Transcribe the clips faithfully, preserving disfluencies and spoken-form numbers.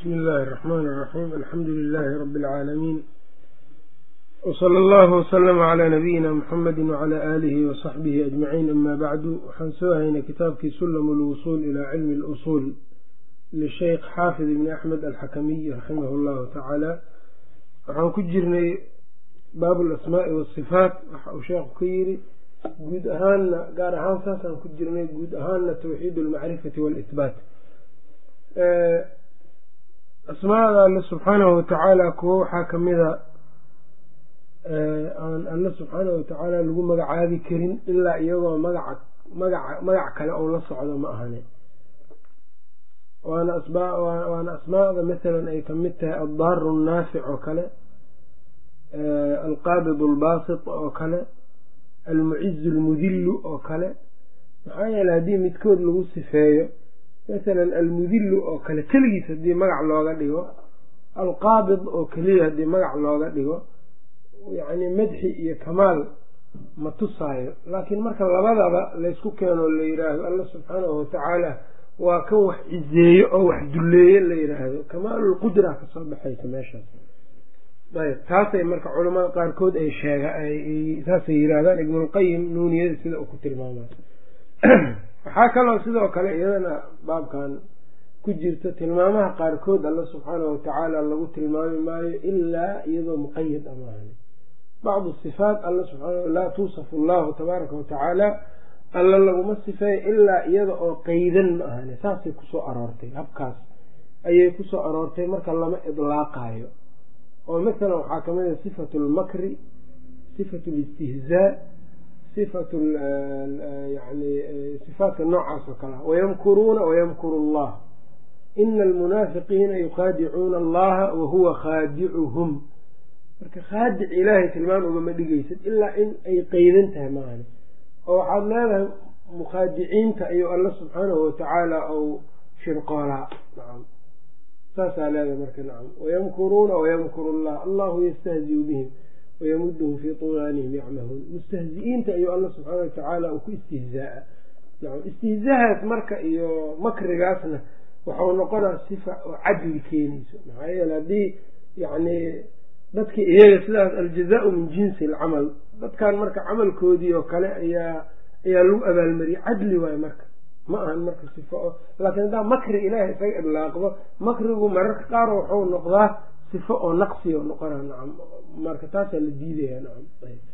بسم الله الرحمن الرحيم. الحمد لله رب العالمين، وصلى الله وسلم على نبينا محمد وعلى آله وصحبه أجمعين. أما بعد، waxaan soo haynay kitaabkii سلم الوصول إلى علم الأصول للشيخ xاaفظ بن أحمد الحكمي رحمه الله تعالى. waxaan ku jirnay baab الأسmاء والصفاat. waxa uu sheekhu ka yiri guud ahaanna gaar ahaan saasaan ku jirnay guud ahaanna توحيد المعرفة والإثبات. asmaada alle subxaanahu watacaala kuwo waxaa kamida aan alle subxaanahu watacaala lagu magacaabi karin ilaa iyagoo magaca magaca magac kale oo la socdo ma ahane. waana asbaa waana asmaada masalan ay kamid tahay addaaru annaafic oo kale, alqaabid albaasit oo kale, almucizu almudilu oo kale. maxaa yeele haddii midkood lagu sifeeyo masalan almudilu oo kale keligiis haddii magac looga dhigo, alqaabid oo keliya haddii magac looga dhigo, yacni madxi iyo kamaal ma tusaayo. laakiin marka labadaba laysku keeno la yidhaahdo alla subxaanahu watacaala waa kan wax cizeeyo oo wax dulleeye la yidhaahdo, kamaalulqudra kasoo baxaysa meeshaas. ayb taasay marka culamada qaarkood ay sheega saasay yidhaahdaan. ibnulqayim nuuniyada sida uu ku tilmaamay. waxaa kaloo sidoo kale iyadana baabkan ku jirta tilmaamaha qaarkood alla subxaanahu watacaala lagu tilmaami maayo ilaa iyadoo muqayad amaahan. bacdu sifaat alla subxaana laa tuusafu allahu tabaaraka watacaala alla laguma sifeeyo ilaa iyada oo qaydan ma ahane. saasay kusoo aroortay, habkaas ayay kusoo aroortay marka lama idlaaqaayo. oo masalan waxaa kamid a sifatu lmakri, sifatu listihzaa, sifatu yani sifaatka noocaas oo kale. wayamkuruuna wayamkuru allah ina almunaafiqiina yuqaadicuuna allaha wahuwa khaadicuhum. marka khaadic ilaahay tilmaan ugama dhigaysad ilaa in ay qeydan tahay maahane. oo waxaad leedahay mukhaadiciinta ayuu alla subxaanahu watacaala ou shirqoolaa. nacam saasaa leedahay marka. nacam wayamkuruuna wayamkuru allah allahu yastahziu bihim wayamuduhum fii tugaanihim yacmahuun. mustahzi-iinta ayuu alla subxaana watacaala uu ku istihzaa. nacam istihzaahaas marka iyo makrigaasna waxau noqonaa sifa oo cadli keenayso. maxaa yeele haddii yacni dadkii iyaga sidaas aljazaau min jinsi alcamal, dadkan marka camalkoodii oo kale ayaa ayaa lagu abaalmariyey, cadli waayo marka ma ahan marka sifo oo. laakiin haddaa makri ilaahay isaga idlaaqdo, makrigu mararka qaar waxau noqdaa sifo oo naqsi oo noqona. nacam marka taasaa la diidaya. nacam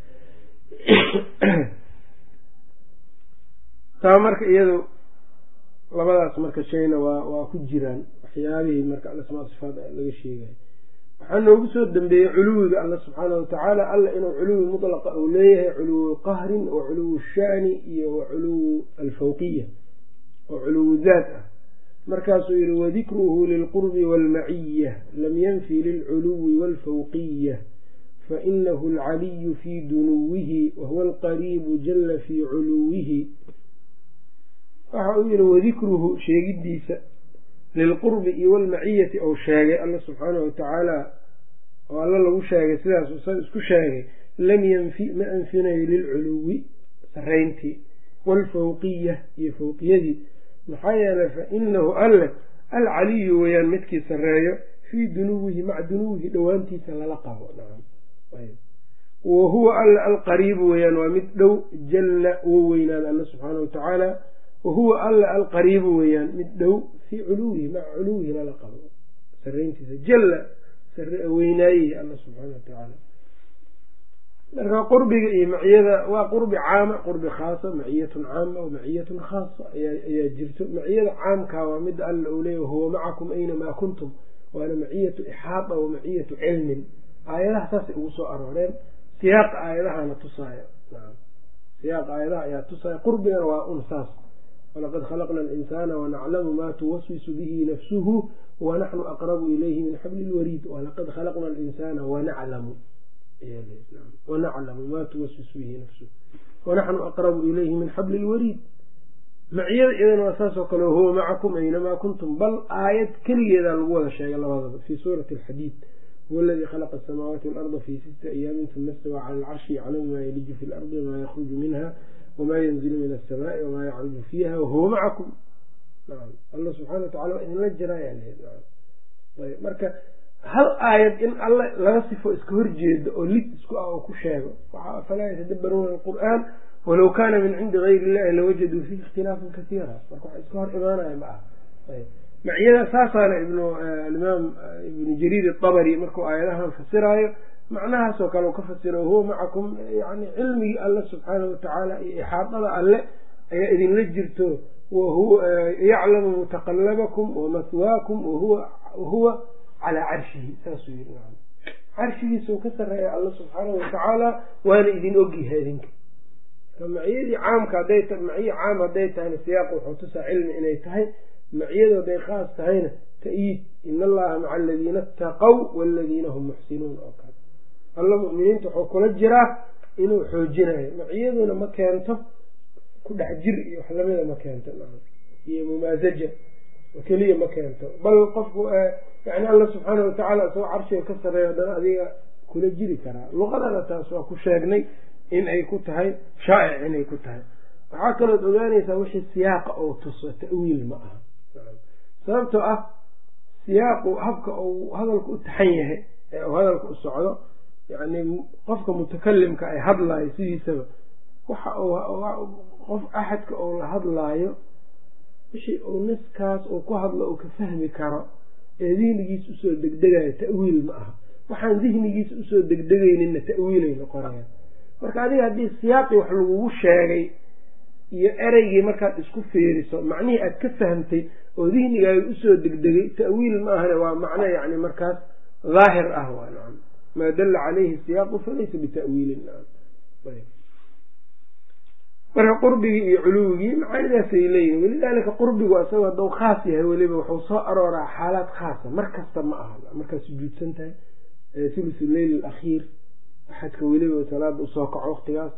taa marka iyado labadaas marka shayna waa waa ku jiraan waxyaabihii marka alasmaa sifaat laga sheegayo. waxaa noogu soo dambeeyey culuwiga alla subxaanahu watacaala. alla inuu culuwi mutlaqa uu leeyahay, culuwu qahrin wa culuwu shaani iyo wa culuwu alfawqiya oo culuwu daat ah. markaasuu yihi wadikruhu lilqurbi waalmaciya lam yanfi lilculuwi waalfawqiya fainahu alcaliyu fii dunuwihi wahuwa alqariibu jalla fii culuwihi. waxa uu yihi wadikruhu sheegidiisa lilqurbi iyo walmaciyati ou sheegay alla subxaanahu watacaala oo alla lagu sheegay sidaas usa isku sheegay, lam yanfi ma anfinayo lilculuwi sarayntii, waalfawqiya iyo fawqiyadii. maxaa yeelay fa inahu alle alcaliyu weyaan midkii sareeyo fii dunuwihi maca dunuwihi dhowaantiisa lala qabo. nacam wahuwa alle alqariibu weyaan waa mid dhow, jalla wou weynaada alla subxaanahu watacaala. wahuwa alle alqariibu weyaan mid dhow fii culuwihi maca culuwihi lala qabo sarayntiisa, jalla weynaayihi alla subxaana watacaala. marka qurbiga iyo maciyada waa qurbi caama, qurbi khaasa, maciyatun caama wa maciyatun khaasa ayaa jirto. maciyada caamkaa waa mida alla uu leeya wahuwa macakum aynamaa kuntum, waana maciyatu ixaada wa maciyatu cilmin. aayadaha saasay ugu soo arooreen, siyaaqa aayadahana tusaayo. nacam siyaaqa aayadaha ayaa tusaayo. qurbigana waa un saas, walaqad khalaqna alinsaana wanaclamu maa tuwaswisu bihi nafsuhu wanaxnu aqrabu ilayhi min xabli lwariid. walaqad khalaqna alinsaana wanaclamu wanaclamu maa tuwaswisu bihi nafsuhu wanaxnu aqrabu ilayhi min xabli lwariid. maciyada iyadana waa saas oo kale, wahuwa macakum aynamaa kuntum. bal aayad keligeedaa lagu wada sheegay labadaba fii suurati alxadiid. huwa aladii khalaqa asamaawaati waalarda fii sitti ayaamin uma istawaa cala alcarshi yaclamu maa yaliju fi lardi wamaa yakhruju minha wma yanzilu min asamaai wamaa yacruju fiiha wahuwa macakum. nacam alla subxana watacala waa idinla jiraayaa. marka hal aayad in alle laga sifo iska horjeedo oo lid isku ah oo ku sheego waxa afalaa yatadabbaruuna alqur'aan walow kaana min cindi gayri illahi lawajaduu fiihi ikhtilaafan kasiira marka waxa iska hor imaanaya ma aha maciyada saasaana ibnu alimaam ibnu jariir atabari markuu aayadahan fasiraayo macnahaasoo kale u ka fasiro huwa macakum yani cilmigii alle subxaanahu watacaala iyo ixaadada alle ayaa idinla jirto wahuwa yaclamu mutaqallabakum wamaswaakum wahuwa wahuwa calaa carshihi saasuu yiri nacam carshigiisuu ka sarreeya alla subxaanahu watacaala waana idin ogyahay idinka maciyadii caamka hadday ta maciye caam hadday tahayna siyaaq wuxuu tusaa cilmi inay tahay maciyadu hadday khaas tahayna ta'yiid ina allaha maca aladiina ataqow waaladiina hum muxsinuun oo kale alla mu'miniinta wuxuu kula jiraa inuu xoojinayo maciyaduna ma keento ku dhex jir iyo wax lamida ma keento iyo mumaasaja keliya ma keento bal qofku yani alla subxaana watacaala isagoo carshiga ka sarreeya haddana adiga kula jiri karaa luqadana taas waa ku sheegnay in ay ku tahay shaa'ic inay ku tahay waxaa kalood ogaanaysaa wixii siyaaqa oo tuso ta'wiil ma aha sababtoo ah siyaaqu habka uu hadalku u taxan yahay ee uu hadalka u socdo yani qofka mutakalimka ay hadlaayo sidiisaba waxa uu qof axadka uu la hadlaayo wixii uu niskaas uu ku hadlo uu ka fahmi karo ee dihnigiisa usoo degdegayo ta'wiil ma aha waxaan dihnigiisa usoo degdegayninna ta'wiilay noqonayaan marka adiga haddii siyaaqii wax lagugu sheegay iyo ereygii markaad isku fiiriso macnihii aad ka fahamtay oo dihnigaaga usoo degdegay ta'wiil ma ahane waa macno yani markaas daahir ah waa nacam maa dalla calayhi siyaaqu falaysa bita'wiilin nacam marka qurbigii iyo culuwigii macaanidaasay leeyihin walidaalika qurbigu asagoo hadduu khaas yahay weliba wuxuu soo arooraa xaalaad khaasa mar kasta ma aha markaad sujuudsan tahay thuluthu leyl alakhiir axadka weliba salaada usoo kaco waqtigaas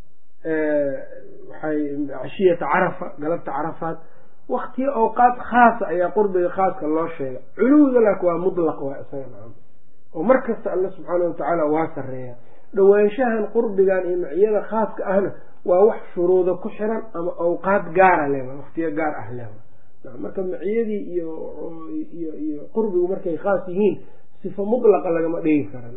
waxay cashiyata carafa galabta carafaad waktiyo awqaad khaasa ayaa qurbiga khaaska loo sheega culuwiga laakin waa mutlaq waa isaga nacam oo mar kasta alla subxaana watacaala waa sarreeya dhawaanshahan qurbigan iyo maciyada khaaska ahna waa wax shuruuda ku xiran ama awqaad gaara leba waktiyo gaar ah leba marka maciyadii iyo iyo iyo qurbigu markay khaas yihiin sifa mutlaqa lagama dhigi kara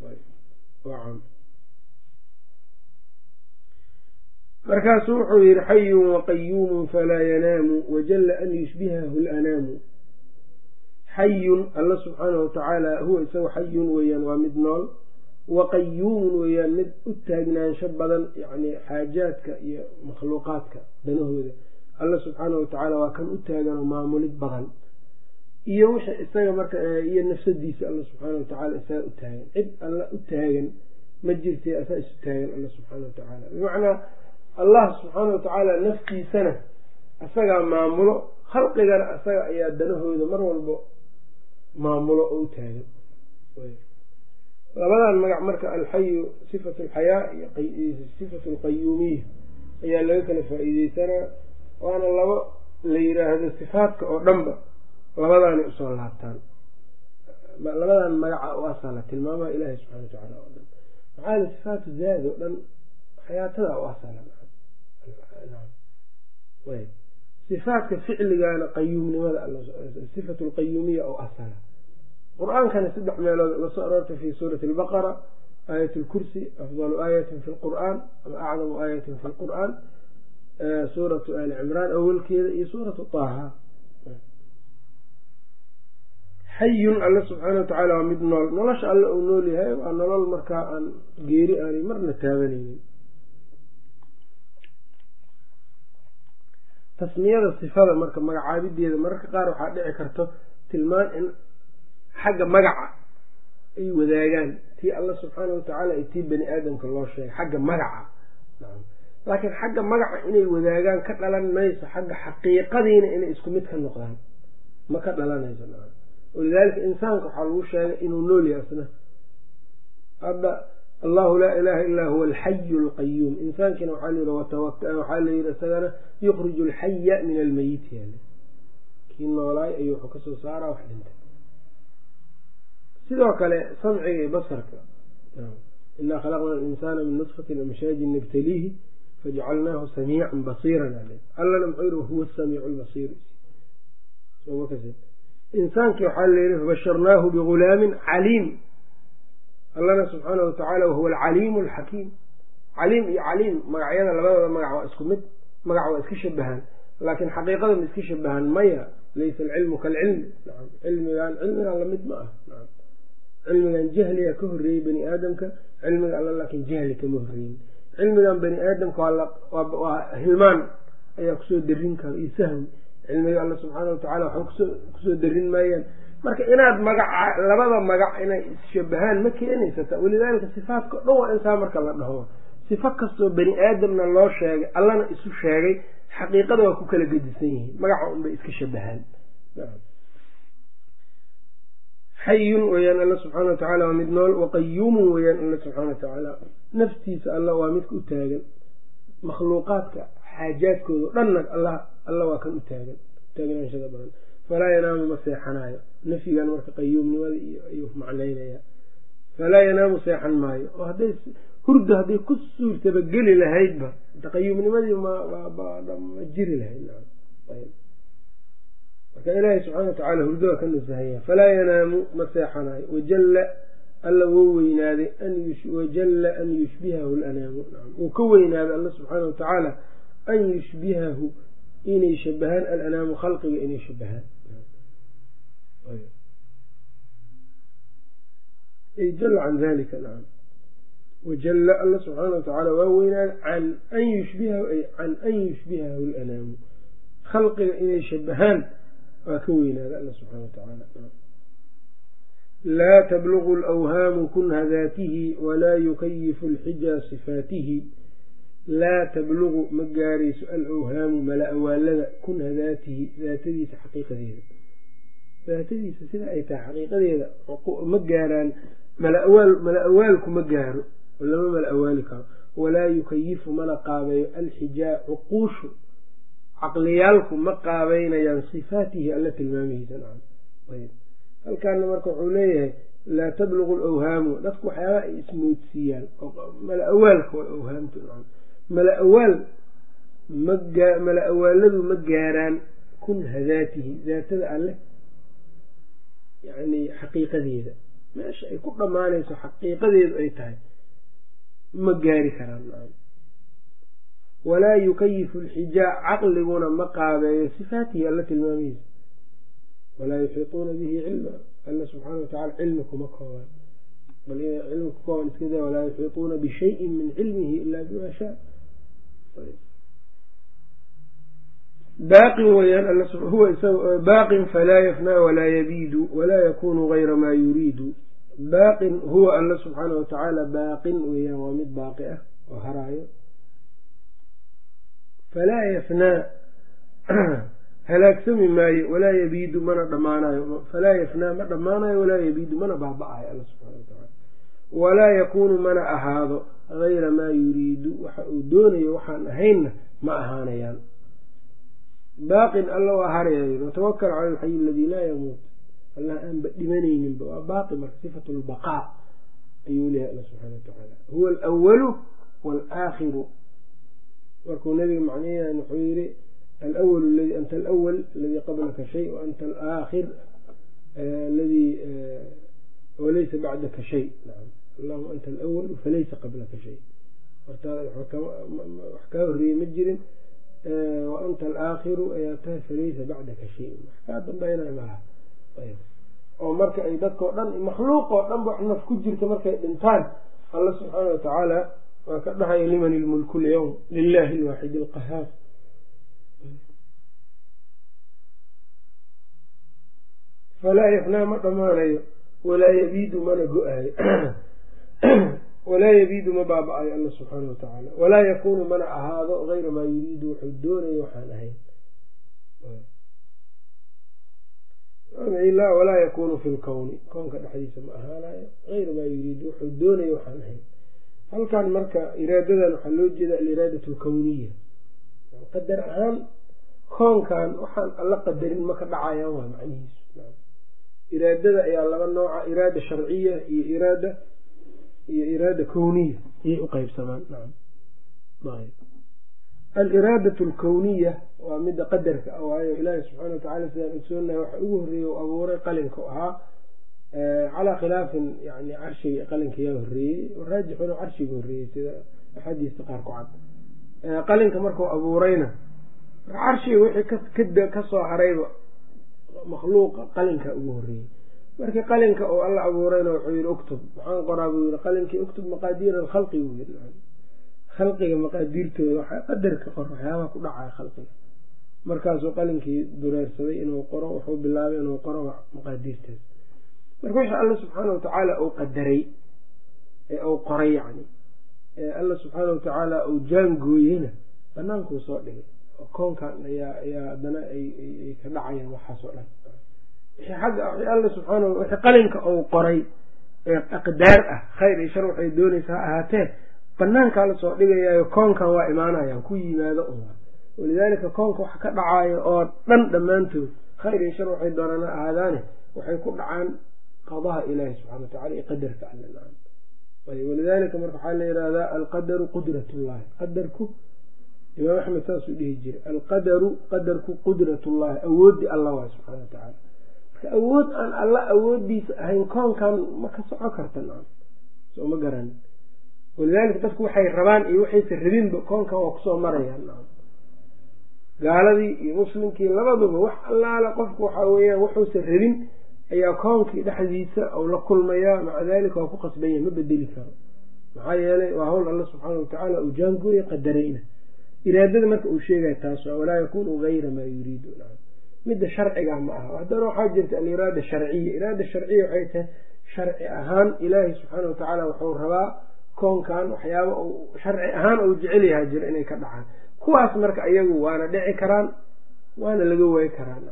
markaasuu wuxuu yihi xayun waqayuumun falaa yanaamu wajalla an yushbihahu lanaamu xayun alla subxaana watacaala huwa isaga xayun weeyaan waa mid nool waqayuumun weeyaan mid u taagnaansho badan yani xaajaadka iyo makhluuqaadka danahooda alla subxaana watacaala waa kan u taaganoo maamulid badan iyo wixii isaga marka iyo nafsadiisa alla subxaana watacaala isaga u taagan cid alla u taagan ma jirtay asaa isu taagan alla subxaana watacaala bimacnaa allah subxaana watacaala naftiisana isagaa maamulo khalqigana isaga ayaa danahooda mar walba maamulo oo u taagan labadan magac marka alxayu sifatu alxayaa iyo sifatu alqayuumiya ayaa laga kala faa-iideysanaa waana labo la yiraahdo sifaadka oo dhanba labadaanay usoo laabtaan labadan magaca u asala tilmaamaha ilaahi subxana watacaala oo dhan maxaa yele sifaatu zaad oo dhan xayaatada u asala sifaadka ficligana qayuumnimada sifatu alqayuumiya oo asala qur-aankana saddex meelood uga soo aroortay fi suurati albaqara aayat lkursi afdalu aayatin fi lqur'aan ama acdamu aayatin fi lqur'aan suuratu ali cimraan awalkeeda iyo suuratu taaha xayun alle subxaana watacaala waa mid nool nolosha alle uu nool yahay waa nolol markaa aan geeri aanay marna taabanaynin tasmiyada sifada marka magacaabideeda mararka qaar waxaa dhici karto tilmaan in xagga magaca ay wadaagaan tii alla subxaana watacaala iyo tii bani aadamka loo sheegay xagga magaca laakiin xagga magaca inay wadaagaan ka dhalan mayso xagga xaqiiqadiina inay isku mid ka noqdaan ma ka dhalanayso walidaalika insaanka waxaa lagu sheegay inuu nool yahay isna hadda allahu laa ilaha illaa huwa alxayu alqayuum insaankiina waxaa layii waxaa layidhi isagana yukhriju alxaya min almeyit yaale kii noolaay ayuu wuxuu kasoo saaraa wax dhintay sidoo kale samciga iyo basarka inaa khalaqna alinsaana min nutfatin amshaajin nabtaliihi fajacalnaahu samiican basiiran ale allana muxuu yihi wahuwa samiicu lbasiir insaankii waxaa layidhi fabasharnaahu bigulaamin caliim allana subxaanahu watacaala wahuwa alcaliimu alxakiim caliim iyo caliim magacyada labadooda magac waa isku mid magac waa iska shabahaan laakiin xaqiiqada ma iska shabahaan maya laysa alcilmu kaalcilmi nacam cilmigan cilmigan lamid ma ah nacam cilmigan jahliga ka horreeyey bani aadamka cilmiga alla laakiin jahli kama horreeyin cilmigan bani aadamka waa hilmaan ayaa kusoo darin kara iyo sahwi cilmiga alla subxaana watacaala waxba kusoo kusoo darin maayaan marka inaad magaca labada magac inay isshabahaan ma keenaysata walidaalika sifaadka dhan waa insaa marka la dhaho sifo kastoo bani aadamna loo sheegay allana isu sheegay xaqiiqada waa ku kala gedisan yihiin magaca unbay iska shabahaan xayun weyaan alla subxaana watacaala waa mid nool waqayuumun weyaan alla subxaana watacaala naftiisa alla waa midka u taagan makhluuqaadka xaajaadkooda dhanna alla alla waa kan u taagan taagnaanshada badan falaa yanaamu ma seexanaayo nafyigan marka qayuumnimada iyo ayuu macnaynaya falaa yanaamu seexan maayo oo hadday hurda hadday ku suurtaba geli lahaydba qayuumnimadii ma jiri lahayd marka ilaahay subxaana watacaala hurdo waa ka nasahaya falaa yanaamu ma seexanaayo wajalla alla wuu weynaaday wajalla an yushbihahu lanaamu wuu ka weynaaday alla subxaana watacaala an yushbihahu inay shabahaan alanaamu khalqiga inay shabahaan ay jalla can dalika nacam wajalla alla subxaana watacaala waa weynaaday can an yushbihahu ay can an yushbihahu alanaamu khalqiga inay shabahaan waa ka weynaaday alla subxaana watacaala laa tablugu alawhaamu kunha daatihi walaa yukayifu alxija sifaatihi laa tablugu ma gaarayso alawhaamu mala awaalada kunha daatihi daatadiisa xaqiiqadeeda daatadiisa sida ay tahay xaqiiqadeeda ma gaaraan malawaal mala awaalku ma gaaro lama mala awaali karo walaa yukayifu mana qaabeeyo alxijaa cuquushu caqliyaalku ma qaabeynayaan sifaatihi alla tilmaamihiisa nacam halkaana marka wuxuu leeyahay laa tablugu alawhaamu dadku waxyaaba ay ismoodsiiyaan mala awaalka waa awhaamtu nacam mala awaal magaa mala awaaladu ma gaaraan kunha daatihi daatada alleh yacni xaqiiqadeeda meesha ay ku dhammaanayso xaqiiqadeedu ay tahay ma gaari karaan nacam walaa yukayifu alxijaa caqliguna ma qaabeeyo sifaatihi alla tilmaamihiisa walaa yuxiituuna bihi cilma alla subxaana watacala cilmi kuma kooban bal inay cilmi ku kooban iska daa walaa yuxiituuna bishayin min cilmihi ilaa bima shaa baaqin weyaan huwa baaqin falaa yafnaa walaa yabiidu walaa yakunu gayra maa yuriidu baaqin huwa alla subxaana watacaala baaqin weyaan waa mid baaqi ah oo haraayo falaa yafnaa halaagsami maayo walaa yabiidu mana dhammaanayo falaa yafnaa ma dhammaanayo walaa yabiidu mana baaba-ayo alla subxana watacaala walaa yakuunu mana ahaado gayra maa yuriidu waxa uu doonayo waxaan ahaynna ma ahaanayaan baaqin alla waa haraya watawakal cala alxayi aladii laa yamuut allah aanba dhimanayninba waa baaqi marka sifatu lbaqaa ayuu leehay alla subxana watacaala huwa alawalu waalaakhiru markuu nabiga macnayahan wuxuu yihi alawal ladi anta alawal aladii qablaka shay waanta alaakhir aladii walaysa bacdaka shay nacam allahuma anta alawalu falaysa qablaka shay hortaada wax kaa horreeyey ma jirin waanta alaakhiru ayaa tahay falaysa bacdaka shay wax kaa dambeynaya malaha oo marka ay dadkao dhan makhluuq oo dhan ba wax naf ku jirta markay dhintaan alla subxaana watacaala waa ka dhahaya liman ilmulku lyawm lilahi alwaaxid alqahaar falaa yafnaa ma dhammaanayo walaa yabiidu mana go-aayo walaa yabiidu ma baaba-ayo alla subxaana watacaala walaa yakuunu mana ahaado gayra maa yuriidu wuxuu doonayo waxaan ahayn ilaa walaa yakuunu fi lkowni koonka dhexdiisa ma ahaanayo gayra maa yuriidu wuxuu doonayo waxaan ahayn halkan marka iraadadan waxaa loo jeeda aliraadatu alkowniya qadar ahaan koonkan waxaan alla qadarin ma ka dhacayaan waa macnihiisu iraadada ayaa laba nooca iraada sharciya iyo iraada iyo iraada kowniya ayay u qeybsamaan aliraadatu alkowniya waa midda qadarka ah waayo ilaahi subxaana watacaala sidaan ogsoonahay waxa ugu horreeyey u abuuray qalinka ahaa calaa khilaafin yani carshiga qalinka yaa horreeyey raajixuna carshiga horreeyey sida axaadiista qaar ku cad qalinka markuu abuurayna carshiga wixii kasoo harayba makhluuqa qalinka ugu horreeyey markii qalinka oo alla abuurayna wuxuu yihi uktub maxaan qoraa buu yihi qalinkii uktub maqaadiir alkhalqi buu yii khalqiga maqaadiirtooda waxa qadarka qor waxyaabaha ku dhacaya khalqiga markaasuu qalinkii dureersaday inuu qoro wuxuu bilaabay inuu qoro maqaadiirteeda marka wixii alla subxaana watacaala uu qadaray ee uu qoray yani ee alla subxaana watacaala uu jaangooyeyna banaankuu soo dhigay oo koonkan ayaa ayaa haddana ay ka dhacayaan waxaas oo dhan wixii xagga wixii alla subxaana wixii qalinka uu qoray ee aqdaar ah khayr iyo shar waxay doonaysaa ha ahaatee banaankaa la soo dhigayaayo koonkan waa imaanayaan ku yimaado un walidaalika koonka wax ka dhacaayo oo dhan dhammaantood khayr iyo shar waxay doonaan ahaadaane waxay ku dhacaan qadaha ilaahi subxana watacala iyo qadarka alle nacam ayb walidaalika marka waxaa la yihahdaa alqadaru qudratullahi qadarku imaam axmed saasuu dhihi jiray alqadaru qadarku qudratullahi awoodii alla waay subxana watacaala marka awood aan alla awoodiisa ahayn koonkan ma ka soco karta nacam soo ma garanin walidaalika dadku waxay rabaan iyo waxaysa rabinba koonkan waa kusoo marayaan nacam gaaladii iyo muslimkii labaduba wax allaala qofku waxaa weeyaan wuxuusa rabin ayaa koonkii dhexdiisa ou la kulmayaa maca daalika waa ku qasbanya ma bedeli karo maxaa yeelay waa hawl alla subxaana watacaala uu jaangooya qadarayna iraadada marka uu sheegaya taas waa walaa yakunu gayra maa yuriidu midda sharciga ma aha haddana waxaa jirta aliraada sharciya iraada sharciya waxay tahay sharci ahaan ilaahi subxaana watacaala wuxuu rabaa koonkan waxyaaba uu sharci ahaan uu jecel yaha jiro inay ka dhacaan kuwaas marka iyagu waana dhici karaan waana laga waayi karaan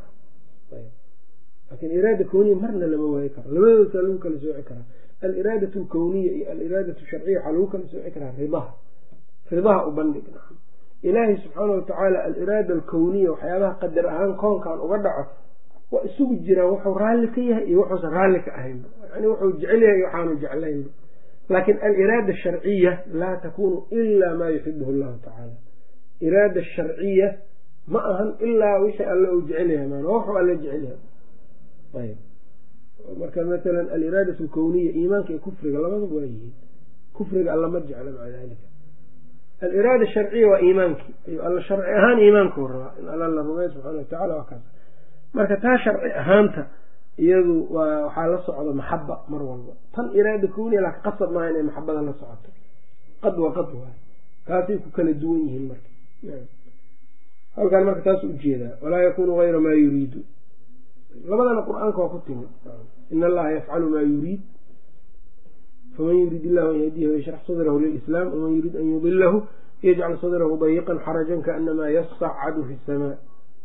laakiin iraada kowniya marna lama waayi karo labadoosaa lagu kala sooci karaa aliraadatu alkowniya iyo aliraadatu sharciya waxaa lagu kala sooci karaa ridaha ridaha u bandhig nacam ilaahi subxaana watacaala aliraada alkowniya waxyaabaha qadar ahaan koonkan uga dhaco waa isugu jiraan wuxuu raalli ka yahay iyo wuxuusan raalli ka ahaynba yani wuxuu jecel yahay iyo waxaanu jeclaynba laakiin aliraada asharciya laa takunu ilaa maa yuxibuhu llahu tacaala iraada sharciya ma ahan ilaa wixii alle uu jecel yahay maan wuxuu alle jecel yahay ayb marka masalan aliraadatu alkowniya iimaanka iyo kufriga labadaba waa yihiin kufriga alla ma jecla maca dalika aliraada sharciya waa iimaankii ayuu alla sharci ahaan iimaankuu rabaa in alla la rumeey subxana watacala waa kaas marka taa sharci ahaanta iyadu waa waxaa la socda maxaba mar walba tan iraada kowniya laakin qasab maaha inay maxabada la socoto qad wa qad waay taasay ku kala duwan yihiin marka halkaan marka taas ujeedaa walaa yakunu gayra maa yuriidu labadana qur-aanka waa ku timid in allaha yafcalu maa yuriid faman yurid illahu an yahdiyahu yashrax sadrahu lilislaam waman yurid an yudilahu yajcal sadrahu dayiqan xarajan kaanamaa yasacadu fi samaa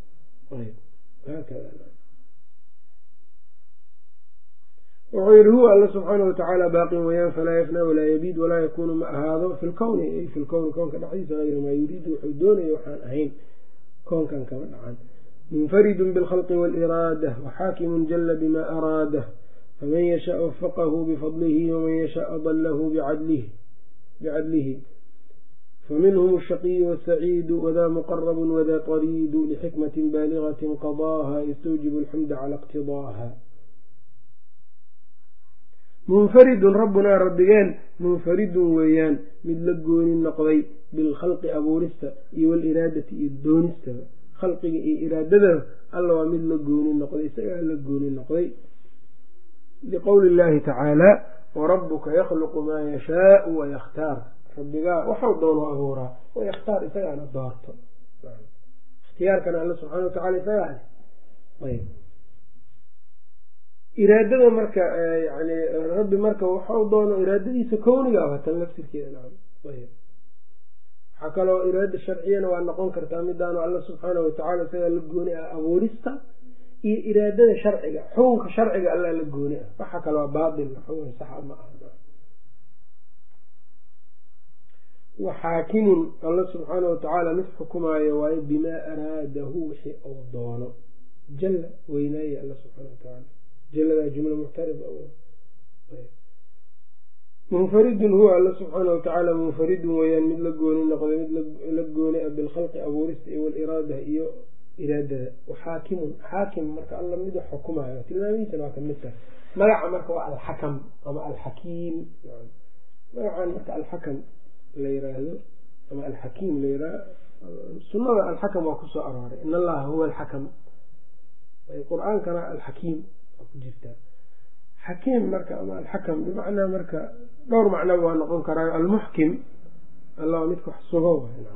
wuxuu yihi huwa alla subxaana watacaala baaqin wayaan falaa yafnaa walaa yabiid walaa yakunu ma ahaado fi lkowni ay fi lkowni koonka dhexdiisa gayra maa yuriidu wuxuu doonaya waxaan ahayn koonkan kama dhacan munfaridun bilkhalqi waaliraada waxaakimun jala bima araadah faman yashaa wafaqahu bifadlihi waman yashaa adallahu bicadlihi faminhum ashaqiyu wasaciidu wadaa muqarabun wadaa tariidu lixikmatin baaligatin qadaaha yastawjibu alxamda cala iqtidaaha munfaridun rabbunaa rabbigeen munfaridun weeyaan mid la gooni noqday bilkhalqi abuurista iyo waliraadati iyo doonistaba khalqiga iyo iraadadaba alla waa mid la gooni noqday isagaa la gooni noqday liqowli illahi tacaala warabuka yakhluqu maa yashaau wayakhtaar rabbigaa waxau doono abuuraa wayakhtaar isagaana doorto ikhtiyaarkana alla subxana watacala isagaa ayb iraadada marka yani rabbi marka waxau doono iraadadiisa kowniga ah tan laftirkeeda nacam ayb waxaa kaloo iraada sharciyana waa noqon kartaa midaanu alla subxaana watacaala isagaa la gooni ah abuurista iyo iraadada sharciga xukunka sharciga alla la gooni ah waxa kale waa baatil xukun saxa ma aha waxaakimun alla subxaana watacaala mid xukumaayo waayo bimaa araadahu wixii uu doono jalla weynaaye alla subxaana watacaala jaladaa jumla muctarida munfaridun huwa alla subxaana watacaala munfaridun weeyaan mid la gooni noqday mid la gooni ah bilkhalqi abuurista iyo waliraada iyo iraadada waxaakimun xaakim marka alla mid wax xukumayo tilmaamihiisana waa kamid tahay magaca marka waa alxakam ama alxakiim magacan marka alxakam la yiraahdo ama alxakiim la yiraahdo sunnada alxakam waa kusoo arooray in allaha huwa alxakam qur-aankana alxakiim waa ku jirtaa xakiim marka ama alxakam bimacnaa marka dhowr macnaba waa noqon karaa almuxkim allah waa midka wax sugo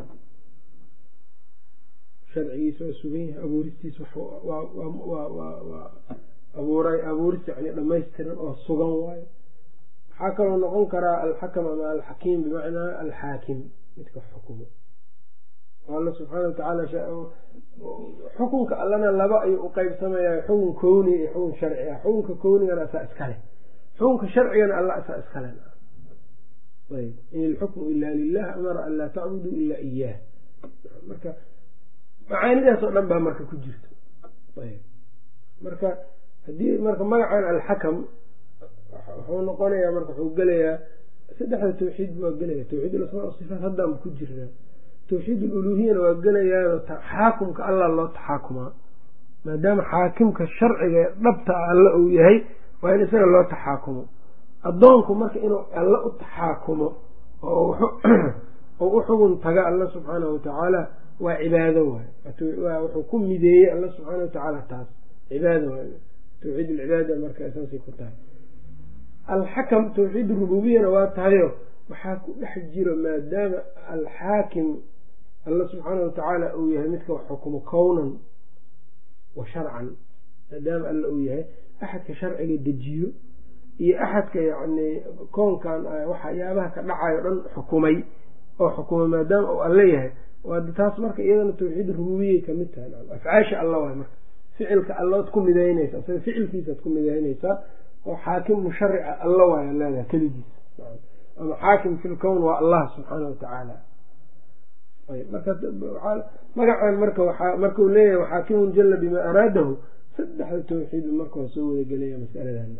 sharcigiisa waa sugan yahay abuuristiisa waa abuuray abuuris yani dhamaystiran oo sugan waayo waxaa kaloo noqon karaa alxakam ama alxakiim bimacnaa alxaakim midka wax xukumo alla subxaana watacaala xukunka allana laba ayuu uqeybsamayaa xukun kowni iyo xukun sharci ah xukunka kownigana asaa iskale xukunka sharcigana alla asaa iskale ayb in ilxukmu ilaa lilah amara an laa tacbuduu ilaa iyaah marka macaanidaas oo dhan baa marka ku jirto ayb marka hadii marka magacan alxakam wuxuu noqonayaa marka wuxuu gelayaa saddexda tawxiid waa gelaya tawxiid alasmaa wasifaat haddaan ku jirnaa tawxiid aluluhiyana waa gelayaa taxaakumka alla loo taxaakumaa maadaama xaakimka sharciga dhabta alla uu yahay waa in isaga loo taxaakumo addoonku marka inuu alla u taxaakumo oo u xugun taga alla subxaanahu watacaala waa cibaado waay wuxuu ku mideeyey alla subxaana watacaala taas cibaado waay tawxiid alcibaada marka saasay ku tahay alxakam tawxiid rububiyana waa tahayo waxaa ku dhex jiro maadaama alxaakim alla subxaana watacaala uu yahay midka wax xukumo kownan wa sharcan maadaama alla uu yahay axadka sharciga dejiyo iyo axadka yani koonkan waxyaabaha ka dhacayo dhan xukumay oo xukumay maadaama uu alla yahay waa taas marka iyadana tawxiid rububiyay kamid tahay afcaasha alla waay marka ficilka allood ku midaynaysa isaga ficilkiisaad ku midaynaysaa oo xaakim musharica alla waaya leedahay keligiis ama xaakim fi lkown waa allah subxaana watacaala marka magacan marka waa markau leeyahay waxaakimun jalla bimaa araadahu saddexda tawxiid marka waa soo wada gelaya masaladan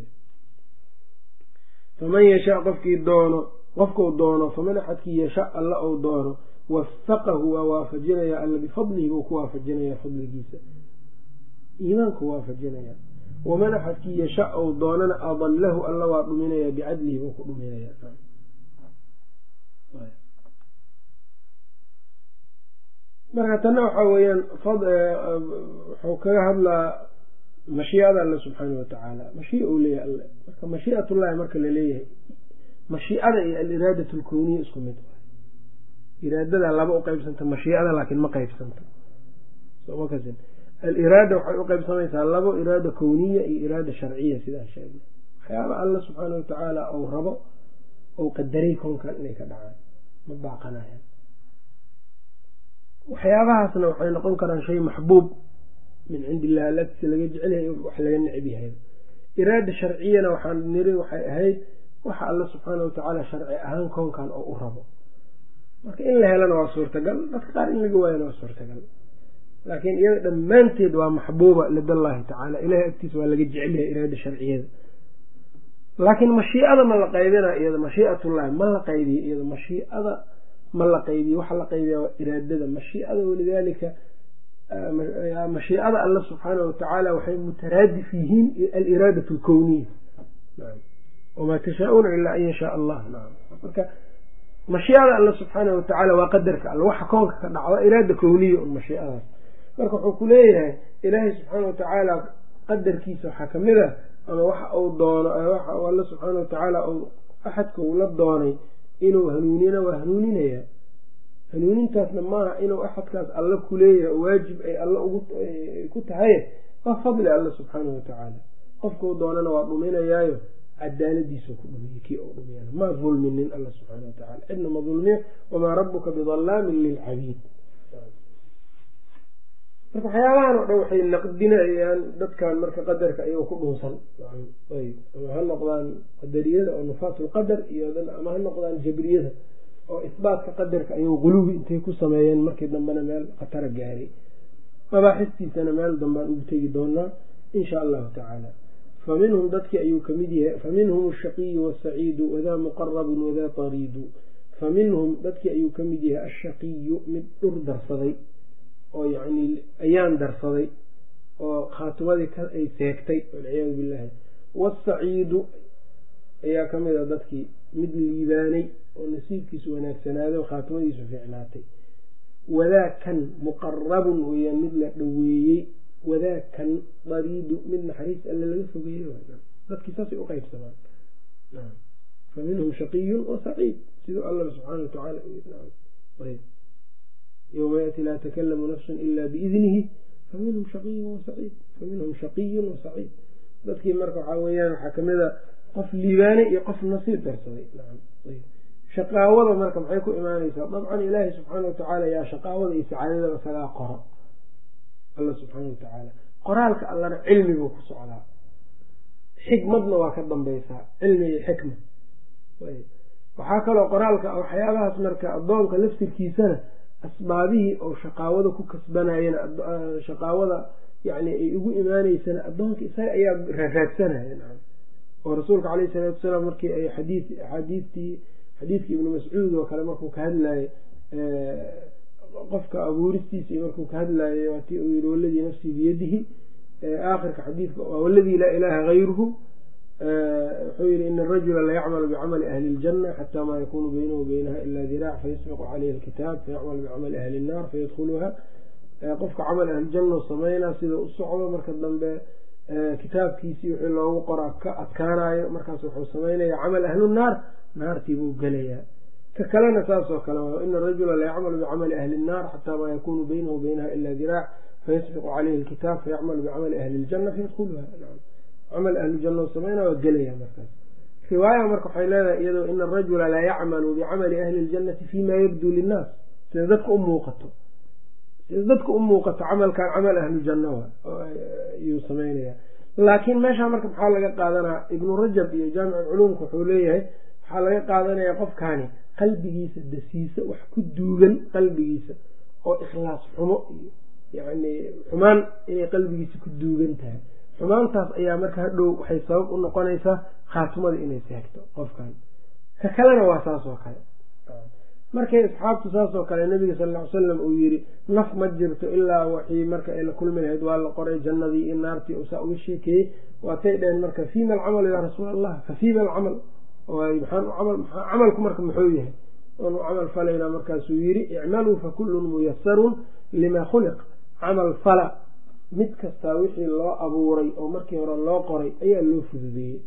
faman yashaa qofkii doono qofkau doono faman axadkii yashaa alla ou doono wafaqahu waa waafajinaya alla bifadlihi buu ku waafajinaya fadligiisa iimaanku waafajinaya waman axadkii yashaa ou doonana adallahu alla waa dhuminaya bicadlihi buu ku dhuminaya marka tanna waxaa weeyaan wuxuu kaga hadlaa mashiicada alle subxaana watacaala mashiica uu leeyahay alle marka mashiicatullahi marka laleeyahay mashiicada iyo aliraadat alkowniya isku mid waay iraadada laba uqeybsanta mashiicada laakiin ma qeybsanto soma kasin aliraada waxay uqeybsamaysaa labo iraada kowniya iyo iraada sharciya sidaa sheegna waxyaaba alla subxaana watacaala ou rabo ou qadaray koonkan inay ka dhacaan ma baaqanayaan waxyaabahaasna waxay noqon karaan shay maxbuub min cindi illah alagtiisa laga jecelyahay wax laga necb yahay iraada sharciyana waxaan niri waxay ahayd waxa alla subxaana watacaala sharci ahaan koonkan oo u rabo marka in la helana waa suurtagal dadka qaar in laga waayana waa suurtagal laakiin iyada dhammaanteed waa maxbuuba lidallahi tacaala ilahay agtiisa waa laga jecelyahay iraada sharciyada laakiin mashiicada ma la qaybina iyada mashiicatullahi ma la qaybiyo iyada mashiicada ma la qaybiyo waxa la qaybiya waa iraadada mashiicada walidaalika mashiicada alla subxaana watacaala waxay mutaraadif yihiin aliraadatu alkowniya wamaa tashaa-uuna ilaa an yashaa allah marka mashiicada alla subxaana watacaala waa qadarka alla waxa koonka ka dhacda iraada kowniya un mashiicadaas marka wuxuu ku leeyahay ilaahay subxaana watacaala qadarkiisa waxaa kamid a ama waxa uu doono waxa alla subxaana watacaala axadka uu la doonay inuu hanuunina waa hanuuninaya hanuunintaasna maaha inuu axadkaas alla kuleeyahay oo waajib ay alla ku tahay waa fadli alla subxaana watacaala qofkau doonana waa dhuminayaayo cadaaladiisu ku dhumiye kii u dhumiyana ma dulminin alla subxaana watacaala cidna ma dulmiyo wamaa rabuka bidalaamin lilcabiid marka waxyaabahan oo dhan waxay naqdinayaan dadkan marka qadarka ayagoo ku dhunsan ama ha noqdaan qadariyada oo nufaatulqadar iyo ama ha noqdaan jabriyada oo isbaatka qadarka ayagoo qulubi intay ku sameeyeen markii dambena meel khatara gaaray mabaaxistiisana meel dambaan ugu tegi doonaa insha allahu tacaala faminhum dadkii ayuu ka mid yahay faminhum ashaqiyu wasaciidu wadaa muqarabun wadaa tariidu faminhum dadkii ayuu ka mid yahay ashaqiyu mid dhur darsaday oo yacni ayaan darsaday oo khaatimadii ay seegtay walciyaadu billahi waasaciidu ayaa ka mid a dadkii mid liibaanay oo nasiibkiisu wanaagsanaaday oo khaatimadiisu fiicnaatay wadaakan muqarabun weeyaan mid la dhoweeyey wadaakan dariidu mid naxariis alle laga fogeeyey dadkii saasay uqaybsamaan faminhum shaqiyun wasaciid siduu allah subxaana watacaala ayb yowma yaati laa takalamu nafsun ila biidnihi faminhum shaqiyun wasaciid faminhum shaqiyun wasaciid dadkii marka waxaa weeyaan waxaa kamid a qof liibaanay iyo qof nasiib darsaday shaqaawada marka maxay ku imaanaysaa dabcan ilaahi subxaana watacaala yaa shaqaawada iyo sacaadadaba sagaa qoro alla subxaana watacaala qoraalka allana cilmi buu ku socdaa xikmadna waa ka dambaysaa cilmi iyo xikma waxaa kaloo qoraalka waxyaabahaas marka addoonka laftirkiisana asbaabihii oo shaqaawada ku kasbanayana shaqaawada yani ay ugu imaaneysana addoonka isaga ayaa raaraadsanaya oo rasuulka caleyhi salaatu wasalaam markii ay xadii axaadiistii xadiidkii ibnu mascuud oo kale markuu ka hadlaayey qofka abuuristiisii markuu ka hadlaayay waatii uu yihi waladii nafsii biyadihi aakhirka xadiidka waladii laa ilaaha hayruhu wuxuu yihi ina arajula layacmalu bicamali ahli اljana xataa maa yakunu baynahu baynaha ila diraac fayasbiqu caleyhi alkitaab fayacmalu bicamali ahli الnaar fayadkhuluha qofka camal ahlijanna sameynaa sida u socdo marka dambe kitaabkiisii wixii loogu qora ka adkaanayo markaas wuxuu sameynaya camal ahlu naar naartii buu gelayaa ka kalena saasoo kale ina arajula layacmalu bicamali ahli الnaar xataa maa yakunu baynahu baynaha ila diraac fayasbiqu caleyhi alkitaab fayacmalu bicamali ahli اljana fayadkhuluha camal ahlujanna sameynaa waa gelaya markaas riwaaya marka waxay leedahay iyadoo ina arajula la yacmalu bicamali ahli اljannati fima yabduu linnaas sida dadka u muuqato sida dadka u muuqato camalkan camal ahlu janna ayuu sameynaya laakiin meeshaa marka maxaa laga qaadanaa ibnu rajab iyo jaamic culuumka wuxuu leeyahay waxaa laga qaadanaya qofkaani qalbigiisa dasiisa wax ku duugan qalbigiisa oo ikhlaas xumo iyo yani xumaan inay qalbigiisa ku duugan tahay xumaantaas ayaa marka hadhow waxay sabab u noqonaysaa khaatimada inay seegto qofkan ka kalena waa saas oo kale markay asxaabtu saas oo kale nabiga sal ll ly salam uu yidhi naf ma jirto ilaa waxii marka ay la kulmi lahayd waa la qoray jannadii iyo naartii oo saa uga sheekeeyey waatay dhaheen marka fiima alcamalu yaa rasuul allah fa fiima alcamal maxaan u camal camalku marka muxuu yahay oonu camal falaynaa markaasuu yidhi icmaluu fa kullun muyasarun lima khuliq camal fala mid kastaa wixii loo abuuray oo markii hore loo qoray ayaa loo fududeeyey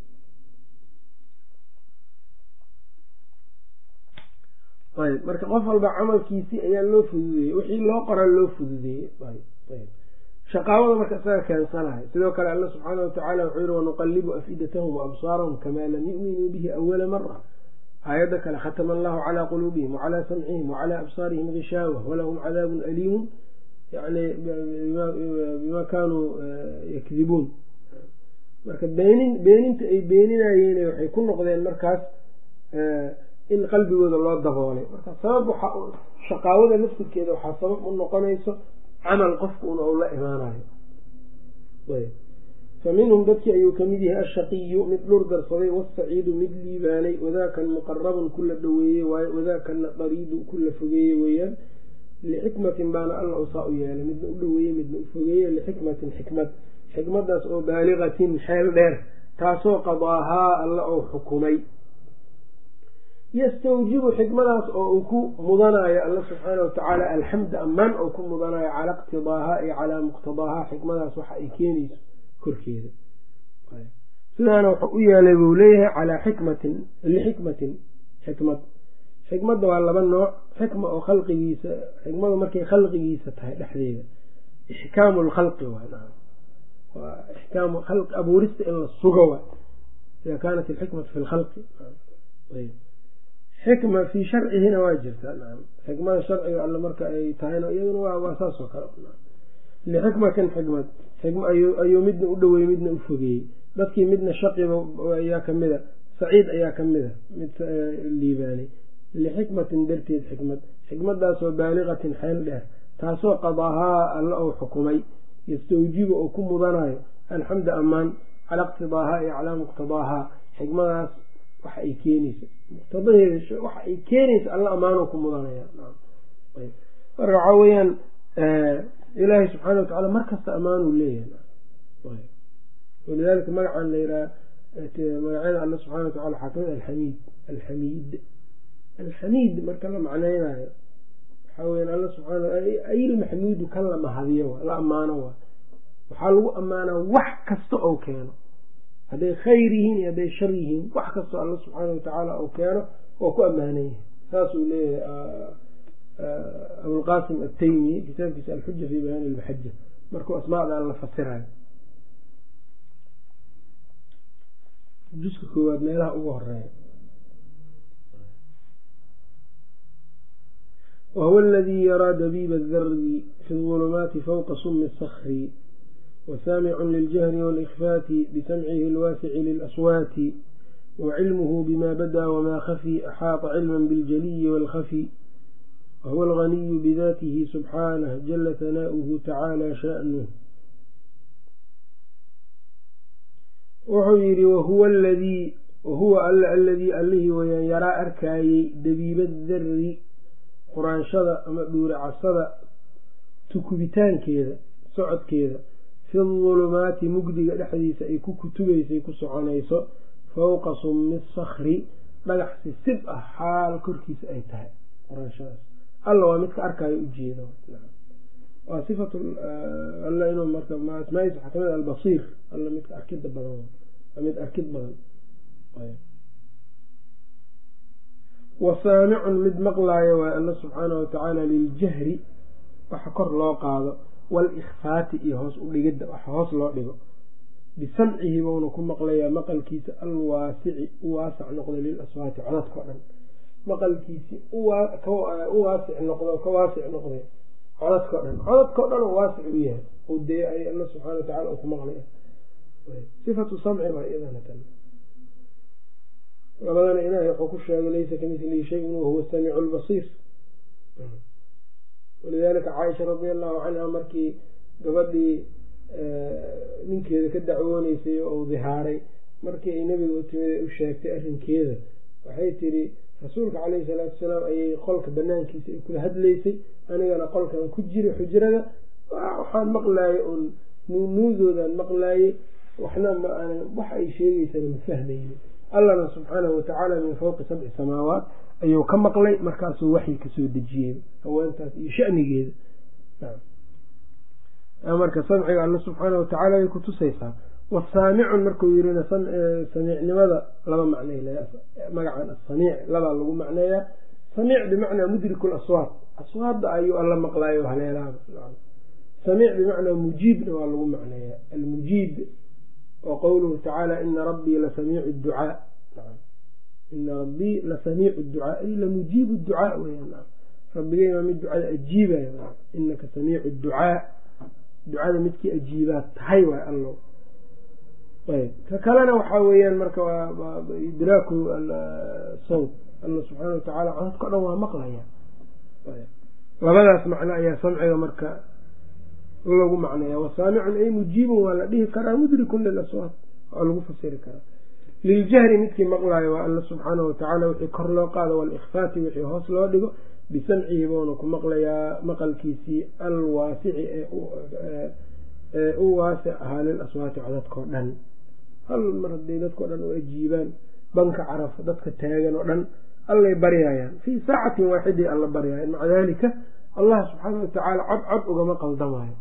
ayb marka qof walba camalkiisii ayaa loo fududeeyey wixii loo qora loo fududeeyey ayb shaqaawada marka isaga keensanahay sidoo kale alla subxaana watacaala wuxuu yihi wanuqalibu afidatahum waabsaarahum kamaa lam yu'minuu bihi awala mara aayadda kale khatama allahu calaa quluubihim wacalaa samcihim wacalaa absaarihim gishaawa walahum cadaabun aliimun yani bima kaanuu yakdibuun marka beenin beeninta ay beeninayeen waxay ku noqdeen markaas in qalbigooda loo daboolay marka sabab waxaa shaqaawada laftirkeeda waxaa sabab u noqonayso camal qofka un ou la imaanayo fa minhum dadkii ayuu kamid yahay ashaqiyu mid dhur darsaday wasaciidu mid liibaanay wadaakan muqarabun kula dhoweeyey waayo wadaakanna dariidu kula fogeeye weeyaan lixikmatin baana alla usaa u yeelay midna u dhoweeye midna u fogeeye lixikmatin xikmad xikmadaas oo baaligatin xeel dheer taasoo qadaahaa alla ou xukumay yastawjibu xikmadaas oo uu ku mudanayo alla subxaana watacaala alxamda ammaan oo ku mudanayo calaa iqtidaahaa iyo calaa muqtadaahaa xikmadaas waxa ay keenayso korkeeda sidaana wuxuu u yeelay buu leeyahay calaa xikmatin lixikmatin xikmad xikmadda waa laba nooc xikma oo khalqigiisa xikmadu markay khalqigiisa tahay dhexdeeda ixkaamu lkhalqi waa ixkaamu khalqi abuurista in la sugo waa ida kaanat alxikmatu fi lkhalqi xikma fii sharcihina waa jirtaa xikmada sharciga alle marka ay tahayna iyaduna waa saasoo kale lixikmatin xikmad xikma ayuu midna u dhoweeyey midna u fogeeyey dadkii midna shaqiba ayaa kamida saciid ayaa kamida mid liibaanay lixikmatin darteed xikmad xikmadaasoo baaligatin xeel dheer taasoo qadaahaa alla ou xukumay yastawjibu oo ku mudanayo alxamda ammaan calaa iqtidaahaa iyo calaa muqtadaahaa xikmadaas waxa ay keenaysa muqtadaheeda waxa ay keenaysa alla ammaano ku mudanaya marka waxaa weeyaan ilaahay subxaana watacaala markasta ammaanuu leeyahay walidaalika magacan la yidhaha magacyada alla subxana watacala waxaa kamid alxamiid alxamiid alxamiid marka la macneynayo waxaa weyan alla subxaana ayilmaxmuudu kan la mahadiyo la ammaano waa waxaa lagu ammaanaa wax kasta oo keeno hadday khayr yihiin iyo hadday shar yihiin wax kastoo alla subxaana watacaala oo keeno oo ku ammaanan yahay saasuu leeyahay abulqasim ataymi kitaabkiisa alxuja fi bayaani ilmaxaja markuu asmaada alla fasirayo juska koowaad meelaha ugu horeeya wahuwa aladii yaraa dabiiba adari fi اظulumaati fawqa sumi الskri wasaamicu liljahri waاlإkhfaati bisamcihi اlwaasici lilaswaati wacilmuhu bima badaa wma khafي axaaطa cilma biاljaliyi wاlkhafي wahuwa alganiyu bidatihi subxaanah jala hanaa'uhu tacaala sha'nuh. wuxuu yidhi wahuwa aladii wahuwa alla aladii allihii wayaan yaraa arkaayey dabiiba darri quraanshada ama dhuuracasada tukubitaankeeda socodkeeda fi dulumaati mugdiga dhexdiisa ay ku kutubaysay ku soconayso fowqa summi sakri dhagax sisib ah xaal korkiisa ay tahay quraanshadaas alla waa midka arkaayo ujeeda waa sifatu alla inuu marka asmaaiis waxaa kamid albasiir alla midka arkida badan waa mid arkid badan wasaamicun mid maqlaayo waa alla subxaana watacaala liljahri waxa kor loo qaado waalikhfaati iyo hoos u dhigidda waxa hoos loo dhigo bisamcihi bauna ku maqlayaa maqalkiisa alwaasici u waasac noqday lilaswaati codadkao dhan maqalkiisii u waasic noqdo ka waasic noqday codadkao dhan codadkao dhan oo waasic u yahay oo dee ay alla subxana watacala ku maqlaya sifatu samci baa iyadana tan labadana ilaahay wuxuu ku sheegay laysa kamithlihi shayun wahuwa samiicu albasiir walidaalika caaisha radia allahu canha markii gabadhii ninkeeda ka dacwooneysay oo dihaaray markii ay nebiga u timid ay u sheegtay arrinkeeda waxay tidhi rasuulka caleyhi salaatu wasalaam ayay qolka banaankiisa ay kula hadlaysay anigana qolkan ku jira xujrada waxaan maqlaayay oon nuunuudoodaan maqlaayay waxna ma aanan wax ay sheegeysana ma fahmaynin allana subxaanahu watacaala min fawqi sabci samaawaat ayuu ka maqlay markaasuu waxyi kasoo dejiyey haweentaas iyo shanigeeda marka samciga alla subxaana watacaala ay ku tusaysaa wasaamicun markuu yirina samiicnimada laba macnay magacan asamiic labaa lagu macneeyaa samiic bimacnaa mudriku laswaat aswaadda ayuu alla maqlaayo haleelaaba samiic bimacnaa mujiibna waa lagu macneeyaa almujiib wa qowluhu tacaala ina rabbii lasamiicu ducaa ina rabbii lasamiicu ducaa ay lamujiibu ducaa weyaan rabbigay waa mid ducada ajiibaya inaka samiicu ducaa ducada midkii ajiibaa tahay waay allo ayb ka kalena waxaa weeyaan marka waa idraaku sawt alla subxaana watacaala codadka o dhan waa maqlaya labadaas macno ayaa samciga marka lagu macneeya wasaamicun ay mujiibun waa la dhihi karaa mudrikun lilaswaat waa lagu fasiri karaa liljahri midkii maqlaayo waa alla subxaana watacaala wixii kor loo qaado waalikhfaati wixii hoos loo dhigo bisamcihi buuna ku maqlayaa maqalkiisii alwaasici ee u waasic ahaa lilaswaati codadkao dhan hal mar hadday dadkao dhan u ajiibaan banka caraf dadka taagan oo dhan allay baryayaan fii saacatin waaxidii alla baryayan maca daalika allah subxaana watacaala cod cod ugama qaldamayo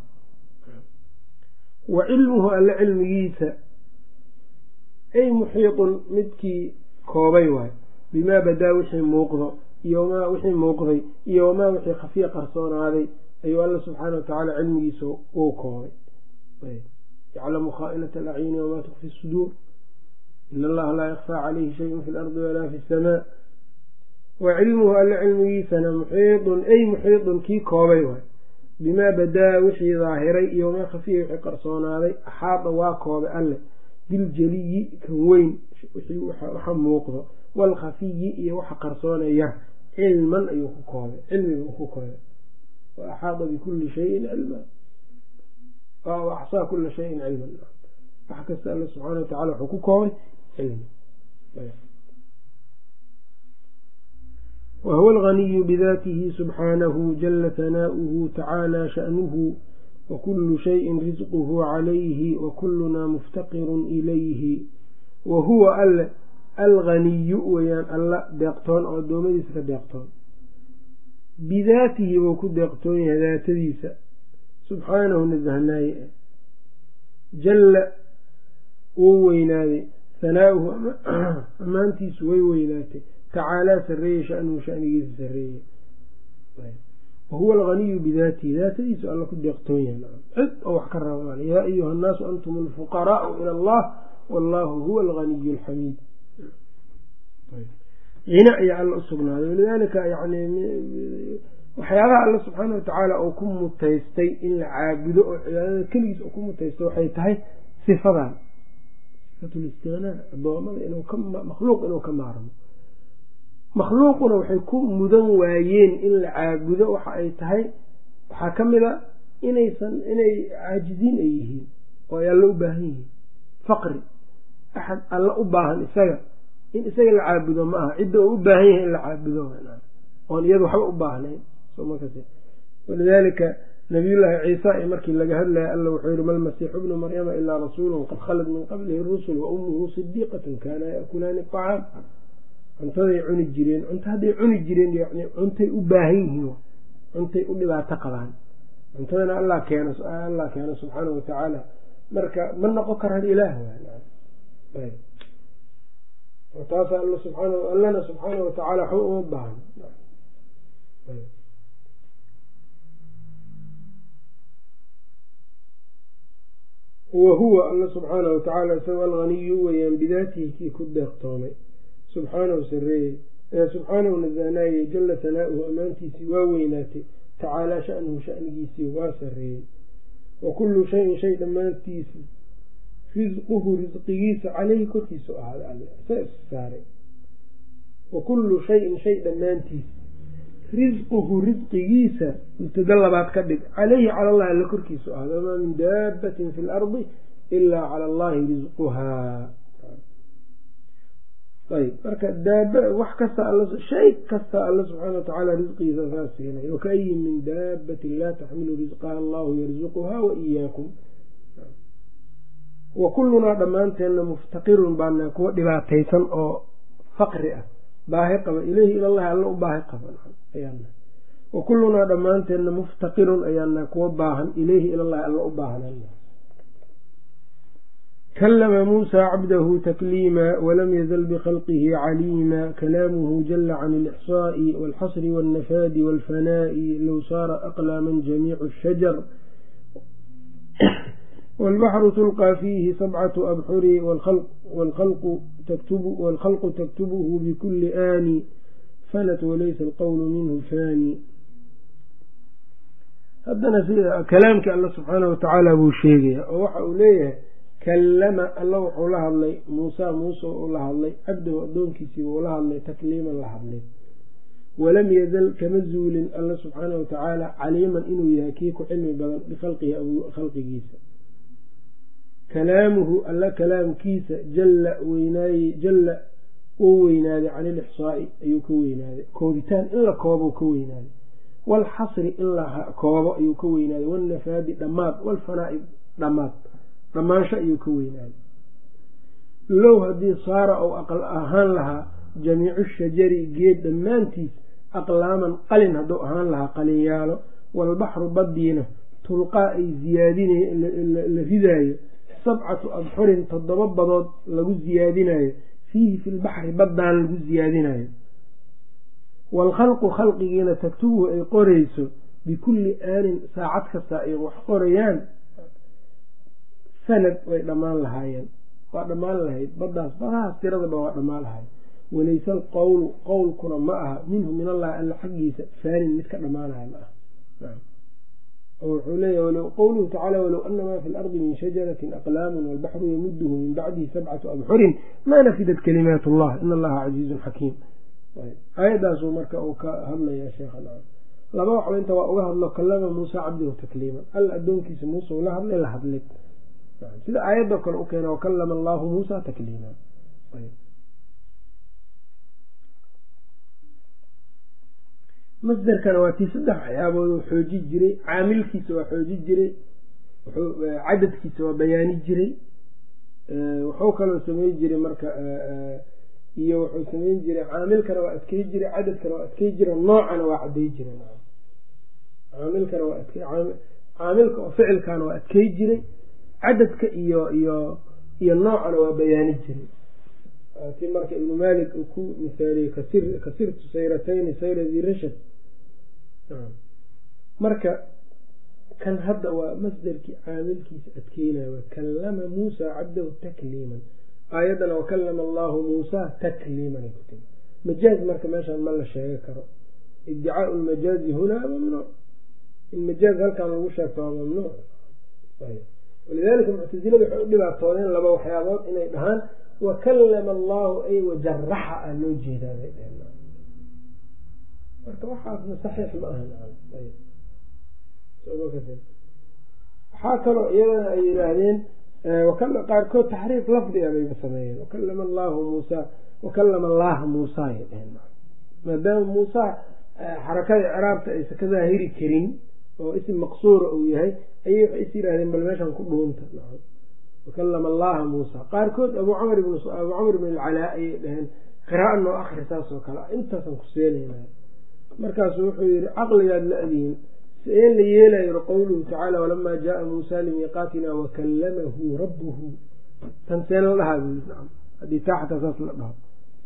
wa cilmuhu alla cilmigiisa ay muxiiطun midkii koobay waayo bimaa badaa wixii muuqdo iyo maa wixii muuqday iyo wamaa wixii khafiya qarsoonaaday ayuu alla subxaana watacaala cilmigiisa uu koobay yaclamu khaa'inata alacyuni wamaa tukfi suduur in allaha laa yakfaa calayhi shayun fi lardi walaa fi samaa wa cilmuhu alla cilmigiisana muxiiطun ay muxiiطun kii koobay waayo bimaa badaa wixii daahiray iyo wamaa khafiya wixii qarsoonaaday axaada waa koobay alle biljaliyi kan weyn waxa muuqdo waalkhafiyi iyo waxa qarsoonaya cilman ayuu ku koobay cilmigu ku koobay wa axaada bikulli shayin cilma wa axsaa kula shayin cilman wax kasta alla subxaana watacala wuxuu ku koobay cilmi. wahuwa alganiyu bidaatihi subxaanahu jala hanaa'uhu tacaala sha'nuhu wakulu shayin risquhu calayhi wakulunaa muftaqirun ilayhi. wahuwa alle alganiyu weyaan alla deeqtoon oo addoommadiisa ka deeqtoon, bidaatihi wuu ku deeqtoon yahay daatadiisa, subxaanahu nasahnaaye ah, jalla wuu weynaaday, hanaa'uhu ammaantiisu way weynaatay, tacaalaa sarreeye sha'nuhu sha'nigiisa sarreeye. wahuwa alganiyu bidaatihi daatadiisu alla ku deeqtoon yahay, cid oo wax ka rabaan. yaa ayuha annaasu antum alfuqaraa'u ila allah wallahu huwa alganiyu alxamiid. hina ayaa alla u sugnaaday. walidaalika yani waxyaabaha alla subxaana watacaala uu ku mutaystay in la caabudo oo cibaadada keligiis uu ku mutaystay waxay tahay sifadan, sifatul istignaa, adoomada inuu ka makhluuq inuu ka maarmo. makhluuquna waxay ku mudan waayeen in la caabudo waxa ay tahay, waxaa ka mid a inaysan inay caajiziin ay yihiin oo ay alla u baahan yihiin, faqri, axad alla u baahan isaga in isaga la caabudo ma aha, cidda uu u baahan yahay in la caabudo oon iyadu waxba u baahnayn. walidaalika nabiyullaahi ciisa ee markii laga hadlaya alla wuxuu yihi malmasiixu ibnu maryama ilaa rasuulun qad khalad min qablihi rusul wa ummuhu sidiiqatun kaana yaakulaani acaam. cuntaday cuni jireen, cunto hadday cuni jireen yani cuntay u baahan yihiin, cuntay u dhibaato qabaan. cuntadana allah keeno allah keeno subxaanahu watacaala, marka ma noqon karaan ilaah taasa alla subxaana allana subxaanahu watacaala waxba uma baahan. wahuwa alla subxaanahu watacaala isaga alganiyu weyaan bidaatihi kii ku deeqtoomay, subxaanahu sareeye subxaanahu nasahnaaye, jala hanaa'uhu ammaantiisii waa weynaatay, tacaalaa sha'nuhu sha'nigiisii waa sareeyey. wa kullu shayin shay dhammaantiisi risquhu risqigiisa caleyhi korkiisu ahaaday alle isaga is saaray. wa kullu shayin shay dhammaantiis risquhu risqigiisa mubtada labaad ka dhig, caleyhi cala allahi alle korkiisu ahaaday. wamaa min daabbatin fi lardi ilaa cala allahi risquhaa. ayb marka daaba wax kasta shay kasta alla subxaana watacaala risqigiisa saa siinay. wakaayin min daabbatin laa taxmilu risqaha allahu yarzuquhaa wa iyaakum. wa kullunaa dhammaanteenna muftaqirun baana kuwa dhibaataysan oo faqri ah, baahi qaba, ileyhi ilallahi alla u baahi qaba. wa kullunaa dhammaanteenna muftaqirun ayaana kuwa baahan, ileyhi ilallahi alla u baahan. kalama muusaa cabdahu takliima walam yazal bikhalqihi caliima. kalaamuhu jala can alixsaa'i walxasri walnafaadi walfanaa'i low saara aqlaaman jamiicu shajar والبحر تلقى فيه سبعة أبحر والخلق, والخلق, تكتب والخلق تكتبه بكل آن فنت وليس القول منه فاني. هذا كلامك الله سبحانه وتعالى أبو الشيخ ووحى إليه كلم الله وحولها الله موسى موسى الله الله أبدو أدون كسي والله الله تكليم الله الله ولم يزل كمزول الله سبحانه وتعالى عليما إنه يهكيك علم بخلقه أو خلق جيسا. كلامه الله كلام كيسا جل ويناي جل وينادي عن الإحصاء أي كوينادي كوبتان إلا كوبو كوينادي والحصر إلا كوبو أي كوينادي والنفاد دمات والفناء دمات دماشا أي كوينادي. لو هدي صار أو أقل أهان لها جميع الشجر جيد دمانتيس أقلاما قلن هدو أهان لها قلياله والبحر بدينه تلقى أي زيادين لفداية سبعة أبحر تضبضض لغو زيادين فيه في البحر بدان لغو زيادين والخلق خلقين تكتبه أي قريس بكل آن ساعتك سائر وحقريان سند وإدمان لهايان وإدمان لهايان بدان بدان ترضب وإدمان لهايان وليس القول قول كنا معها منه من الله ألا حقيس فان مثل إدمان لهايان نعم. وحوليه ولو قوله تعالى ولو أن ما في الأرض من شجرة أقلام والبحر يمده من بعده سبعة أبحر ما نفدت كلمات الله إن الله عزيز حكيم. طيب أيضا سومرك أو كهلا يا شيخ الآن لما وحول أنت وأوها الله كلم موسى عبده تكليما قال أدونك موسى ولا هبل إلا هبلت sida aayadda kale u keena wakallama allahu muusa takliima. masderkana waa tii saddex waxyaabood uu xooji jiray, caamilkiisa waa xooji jiray, cadadkiisa waa bayaani jiray, wuxuu kaloo sameyn jiray marka iyo wuxuu sameyn jiray caamilkana waa adkey jiray, cadadkana waa adkey jiray, noocana waa cadey jiray. caamilkana waa adkey caamilka oo ficilkana waa adkey jiray, cadadka iyo iyo iyo noocana waa bayaani jiray. ti marka ibnu malik uu ku misaaliyey kasir kasirtu sayratayni sayra di rashad. marka kan hadda waa masderkii caamilkiisa adkeynaya waa kallama muusa cabdahu takliiman. aayaddana wakallama allahu muusa takliiman ay ku timi. majaaz marka meeshaan ma la sheegi karo. iddicaau lmajaazi hunaa mamnuuc, in majaaz halkaan lagu sheegto waa mamnuuc. walidaalika muctasilada waxay u dhibaatoodeen laba waxyaabood inay dhahaan wakallama allahu ay wajaraxa a loo jeedaa bay dheheen. marka waxaasna saxiix ma aha. waxaa kaloo iyadana ay yidhaahdeen qaarkood taxriif lafdi a bayba sameeyeen. wakallama allahu muusa wakallama allaha muusa ay dheheen, maadaama muusa xarakada icraabta aysa ka daahiri karin oo isim maqsuura uu yahay ayay waxay is yidhahdeen bal meeshan ku dhuunta. wakallama allaha muusa. qaarkood abu camr ibn abu camr ibn alcalaa ayay dhaheen qira'a noo akri saas oo kale intaasan ku seenaynay. markaasu wuxuu yihi caqligaad la adiin seen la yeelayo qowluhu tacaala walamaa jaaa muusa limiiqaatina wakallamahu rabbuhu. tan seen la dhahaa bui haddii taa xataa saas la dhaho.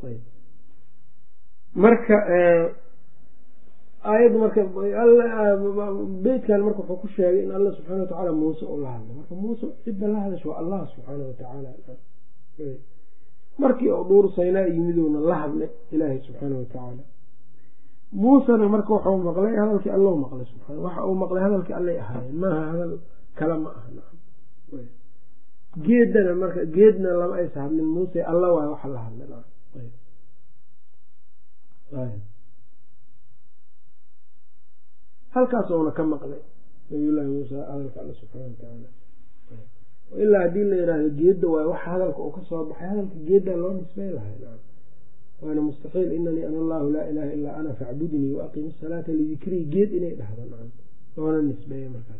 marka aayadda marka beytkan marka wuxuu ku sheegay in alla subxaana watacaala muuse u la hadlay. marka muuse cidda la hadasha waa allah subxaana watacaala. markii oo duur saynaa yimidoona la hadlay ilaahay subxaana watacaala. muusena marka wuxuu maqlay hadalkii allau maqlay subxaana waxa uu maqlay hadalkii allay ahaayeen maaha hadal kale ma aha. geedana marka geedna lama aysa hadlin muuse alla waay waxa la hadlay. halkaas oona ka maqlay nabiyullaahi muusa hadalka alla subxaana watacaala. ilaa haddii la yidhaahdo geedda waay waxa hadalka uu ka soo baxay hadalka geeddaa loo nisbay lahay. waana mustaxiil inanii ana allahu laa ilaaha illaa ana facbudnii waaqim asalaata lidikrii geed inay dhahdo nacam loona nisbeeya markaas.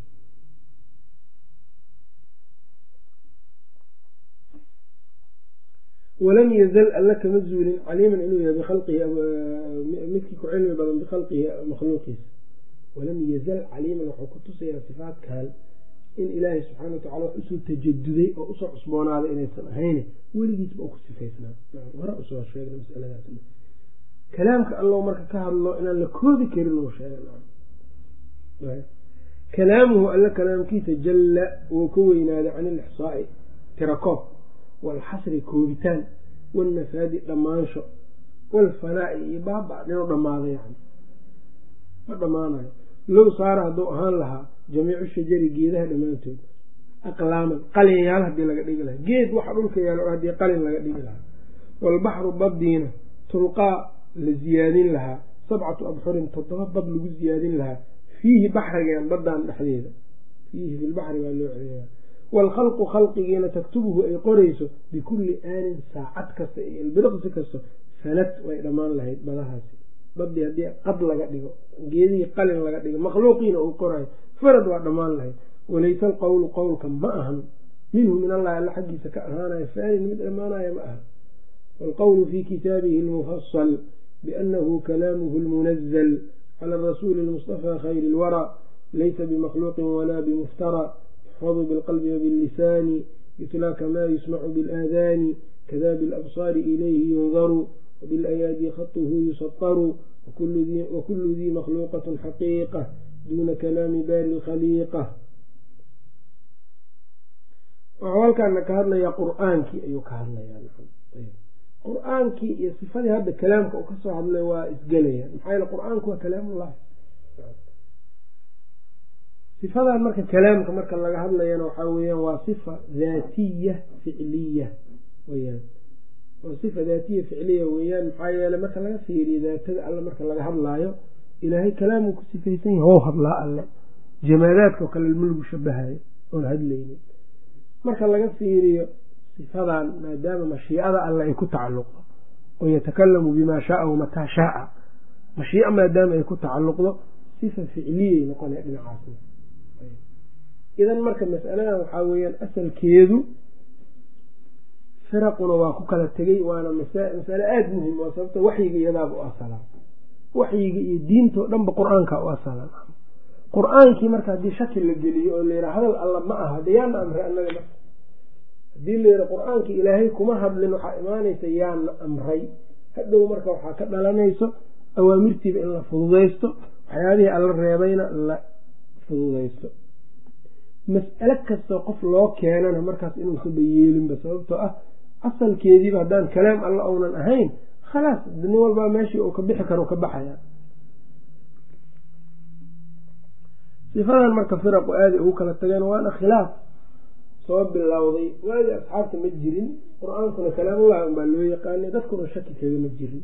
walam yazal alla kama zuulin caliiman inuu yahay bikhalqihi midkii ku cilmi badan bikhalqihi makhluuqiisa. walam yazal caliiman wuxuu ku tusayaa sifaadkan in ilaahay subxaana watacala wax usoo tajaduday oo usoo cusboonaaday inaysan ahayn weligiisba oo ku sifaysnaa. hore usoo sheegna masaladaas. kalaamka allow marka ka hadlo inaan la koobi karin uu sheegay. kalaamuhu alla kalaamkiisa jalla wuu ka weynaaday can ilixsaa'i tirakoob waalxasri koobitaan waalnafaadi dhammaansho waalfanaa'i iyo baaba inuu dhammaado yani ma dhammaanayo. low saara hadduu ahaan lahaa jamiicu shajari geedaha dhammaantood aqlaaman qalinyaal haddii laga dhigi lahaa geed waxa dhulka yaalo haddii qalin laga dhigi lahaa. waalbaxru baddiina tulqaa la ziyaadin lahaa sabcatu abxurin toddoba bad lagu ziyaadin lahaa fiihi baxrigan baddaan dhexdeeda fiihi filbaxri baa loo celiyaa. waalkhalqu khalqigiina taktubuhu ay qorayso bikulli aanin saacad kasta iyo ilbiriqsi kasta fanad way dhammaan lahayd badahaasi. badii haddii qad laga dhigo geedihii qalin laga dhigo makhluuqiina uu qorayo farad waa dhammaan lahayd. walaysa alqowlu qowlka ma ahan minhu min allahi alla xaggiisa ka ahaanayo faanin mid dhammaanaya ma aha. waalqowlu fii kitaabihi almufasal biannahu kalaamuhu almunazal cala rasuuli lmustafaa khayri lwaraa laysa bimakhluuqin walaa bimuftara yaxfadu bilqalbi wabillisaani yutlaa kamaa yusmacu bilaadaani kada bilabsaari ilayhi yundaru وبالأيادي خطه يسطر وكل ذي, وكل ذي مخلوقة حقيقة دون كلام بار الخليقة. وعوالك أنك هذا يا قرآنك أيوك هذا يا نحن قرآنك يا صفاتي هذا كلامك وكسر هذا وإسقاليا محايل قرآنك هو كلام الله. صفات مركة كلامك مركة الله هذا يا نحويا وصفة ذاتية فعلية ويان وصفة ذاتية فعلية ويان محايا مركة لغا فيري ذاتك ألا مركة لغا هدلايو إلهي كلامك صفيتين هو هدلاء الله جمالاتك وكال الملك شبهاي والهدلين marka laga fiiriyo sifadan maadaama mashiicada alle ay ku tacalluqdo oo yatakalamu bimaa shaaa wamataa shaaa mashiica maadaama ay ku tacalluqdo sifa ficliyay noqonaya dhinacaasna idan marka mas'aladan waxaa weeyaan asalkeedu firaquna waa ku kala tegey waana masale aada muhim oo sababta waxyiga iyadaaba u asalaa waxyiga iyo diintao dhanba qur-aanka u asalan qur-aankii marka haddii shaki la geliyo oo layidha hadal alla ma aha de yaana amray annaga marka haddii layidha qur-aankii ilaahay kuma hadlin waxaa imaanaysa yaana amray hadhow marka waxaa ka dhalanayso awaamirtiiba in la fududaysto waxyaabihii alla reebayna la fududaysto mas'alo kastoo qof loo keenana markaas inuusanba yeelinba sababtoo ah asalkeediiba haddaan kalaam alla ounan ahayn khalaas nin walbaa meeshii uu ka bixi karo ka baxaya sifadan marka firaqu aaday ugu kala tageen waana khilaaf soo bilowday waagi asxaabta ma jirin qur-aankuna kalaamullahi unbaa loo yaqaanay dadkuna shaki kagama jirin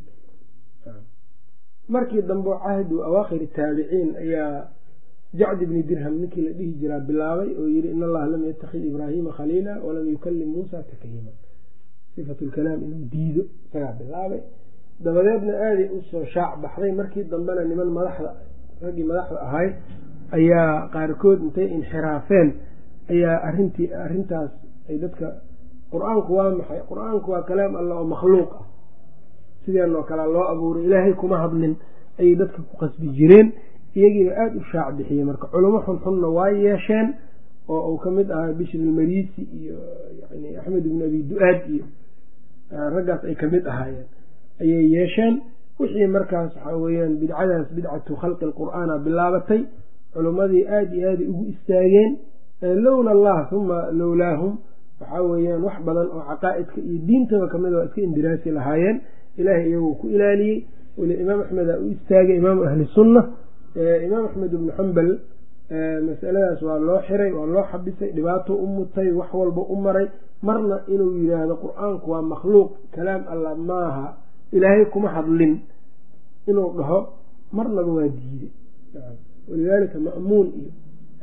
markii dambe cahdu awaakhir taabiciin ayaa jacd ibni dirham ninkii la dhihi jiraa bilaabay oo yidhi in allaha lam yattakhid ibraahiima khaliila walam yukallim muusa takliima sifatu lkalaam inuu diido isagaa bilaabay dabadeedna aaday usoo shaac baxday markii dambena niman madaxda raggii madaxda ahay ayaa qaarkood intay inxiraafeen ayaa arintii arrintaas ay dadka qur-aanku waa maxay qur-aanku waa kalaam alla oo makhluuq ah sideenoo kale loo abuuray ilaahay kuma hadlin ayay dadka ku qasbi jireen iyagiiba aada u shaac bixiyey marka culamo xunxunna waa yeesheen oo uu ka mid ahaa bishr ilmarisi iyo yani axmed ibn abi du-aad iyo raggaas ay kamid ahaayeen ayay yeesheen wixii markaas waxaa weeyaan bidcadaas bidcatu khalqi lqur'aana bilaabatay culimmadii aada iyo aaday ugu istaageen lowla allah uma lowlaahum waxaa weeyaan wax badan oo caqaa'idka iyo diintaba kamid waa iska indiraasi lahaayeen ilaahay iyagoo ku ilaaliyey weli imaam axmeda u istaagay imaamu ahli sunna imaam axmed ibnu xambal masaladaas waa loo xiray waa loo xabisay dhibaato u mutay wax walba u maray marna inuu yidhaahdo qur-aanku waa makhluuq kalaam alla maaha ilaahay kuma hadlin inuu dhaho marnaba waa diiday walidaalika ma'muun iyo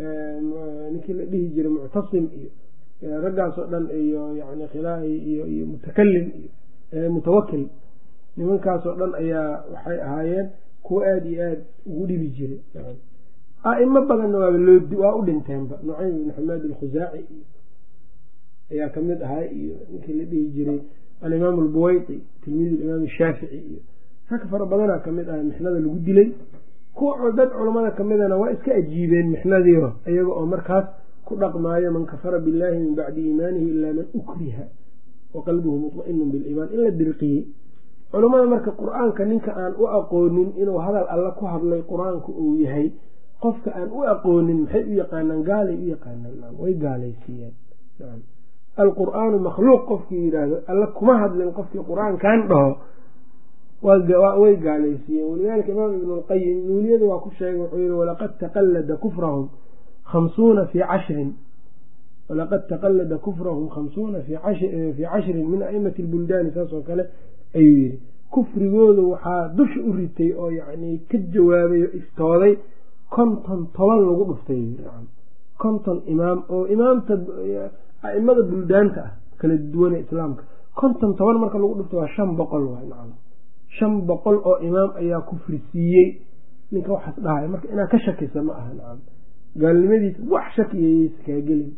ninkii la dhihi jiray muctasim iyo raggaasoo dhan iyo yani khilaahi iyo iyo mutakalim iyo mutawakil nimankaasoo dhan ayaa waxay ahaayeen kuwa aada iyo aada ugu dhibi jiray a'imo badanna waaba loo waa u dhinteenba nucaym ibn xamaad alkhusaaci iyo ayaa kamid ahaa iyo ninkii la dhihi jiray alimaam albuwaydi tilmiid alimaam shaafici iyo rag fara badanaa kamid aha mixnada lagu dilay kuwa dad culamada kamidana waa iska ajiibeen mixnadiio iyaga oo markaas ku dhaqmaayo man kafara billahi min bacdi iimaanihi ilaa man ukriha wa qalbuhu mutma'inun biliimaan in la dirqiyey culammada marka qur-aanka ninka aan u aqoonin inuu hadal alla ku hadlay qur-aanku uu yahay qofka aan u aqoonin maxay u yaqaanaan gaalay u yaqaanaan way gaalaysiiyeen alqur-aanu makhluuq qofkii yidhaahdo alla kuma hadlin qofkii qur-aankan dhaho way gaalaysiiyeen walidaalika imaam ibnu lqayim nuuniyada waa ku sheegay wuxuu yihi walaqad taqallada kufrahum khamsuuna fii cashrin walaqad taqallada kufrahum khamsuuna fii cashrin min a'imati lbuldaani saas oo kale ayuu yidhi kufrigooda waxaa dusha u ritay oo yani ka jawaabay oo iftooday konton toban lagu dhuftay konton imaam oo imaamta a'imada buldaanta ah kala duwane islaamka konton toban marka lagu dhuftay waa shan boqol waa shan boqol oo imaam ayaa kufri siiyey ninka waxaas dhahay marka inaad ka shakisa ma aha nacam gaalnimadiisa wax shakiyaysa kaa gelin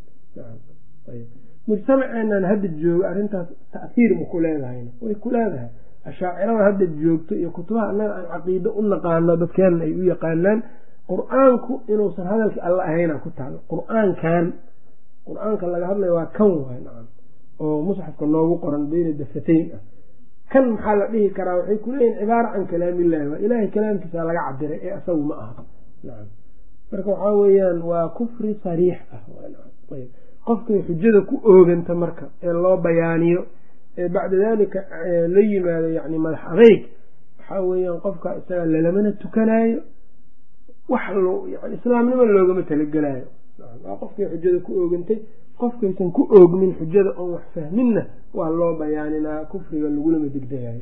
mujtamaceenan hadda jooga arrintaas ta'hiir ma ku leedahayna way ku leedahay ashaacirada hadda joogto iyo kutubaha annaga aan caqiido u naqaano dadkeenna ay u yaqaanaan qur-aanku inuusan hadalkii alla ahayna ku taalo qur-aankan qur-aanka laga hadlaya waa kan waay nacam oo musxafka noogu qoran beyna dafatayn ah kan maxaa la dhihi karaa waxay ku leeyihin cibaara can kalaamillahi waa ilaahay kalaamkiisa laga cabiray ee asagu ma aha nacam marka waxaa weeyaan waa kufri sariix ah ayb qofkay xujada ku ooganta marka ee loo bayaaniyo ee bacda dalika la yimaado yani madax adeyg waxaa weeyaan qofka isaga lalamana tukanaayo wax yani islaamnimo loogama talagelayo waa qofkay xujada ku oogantay qofkaysan ku oogmin xujada oon wax fahminna waa loo bayaaninaa kufriga lagulama degdegayo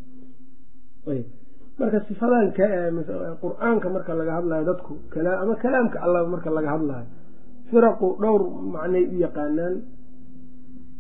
ayb marka sifadan qur-aanka marka laga hadlayo dadku ama kalaamka allah marka laga hadlayo firaqu dhowr macnay u yaqaanaan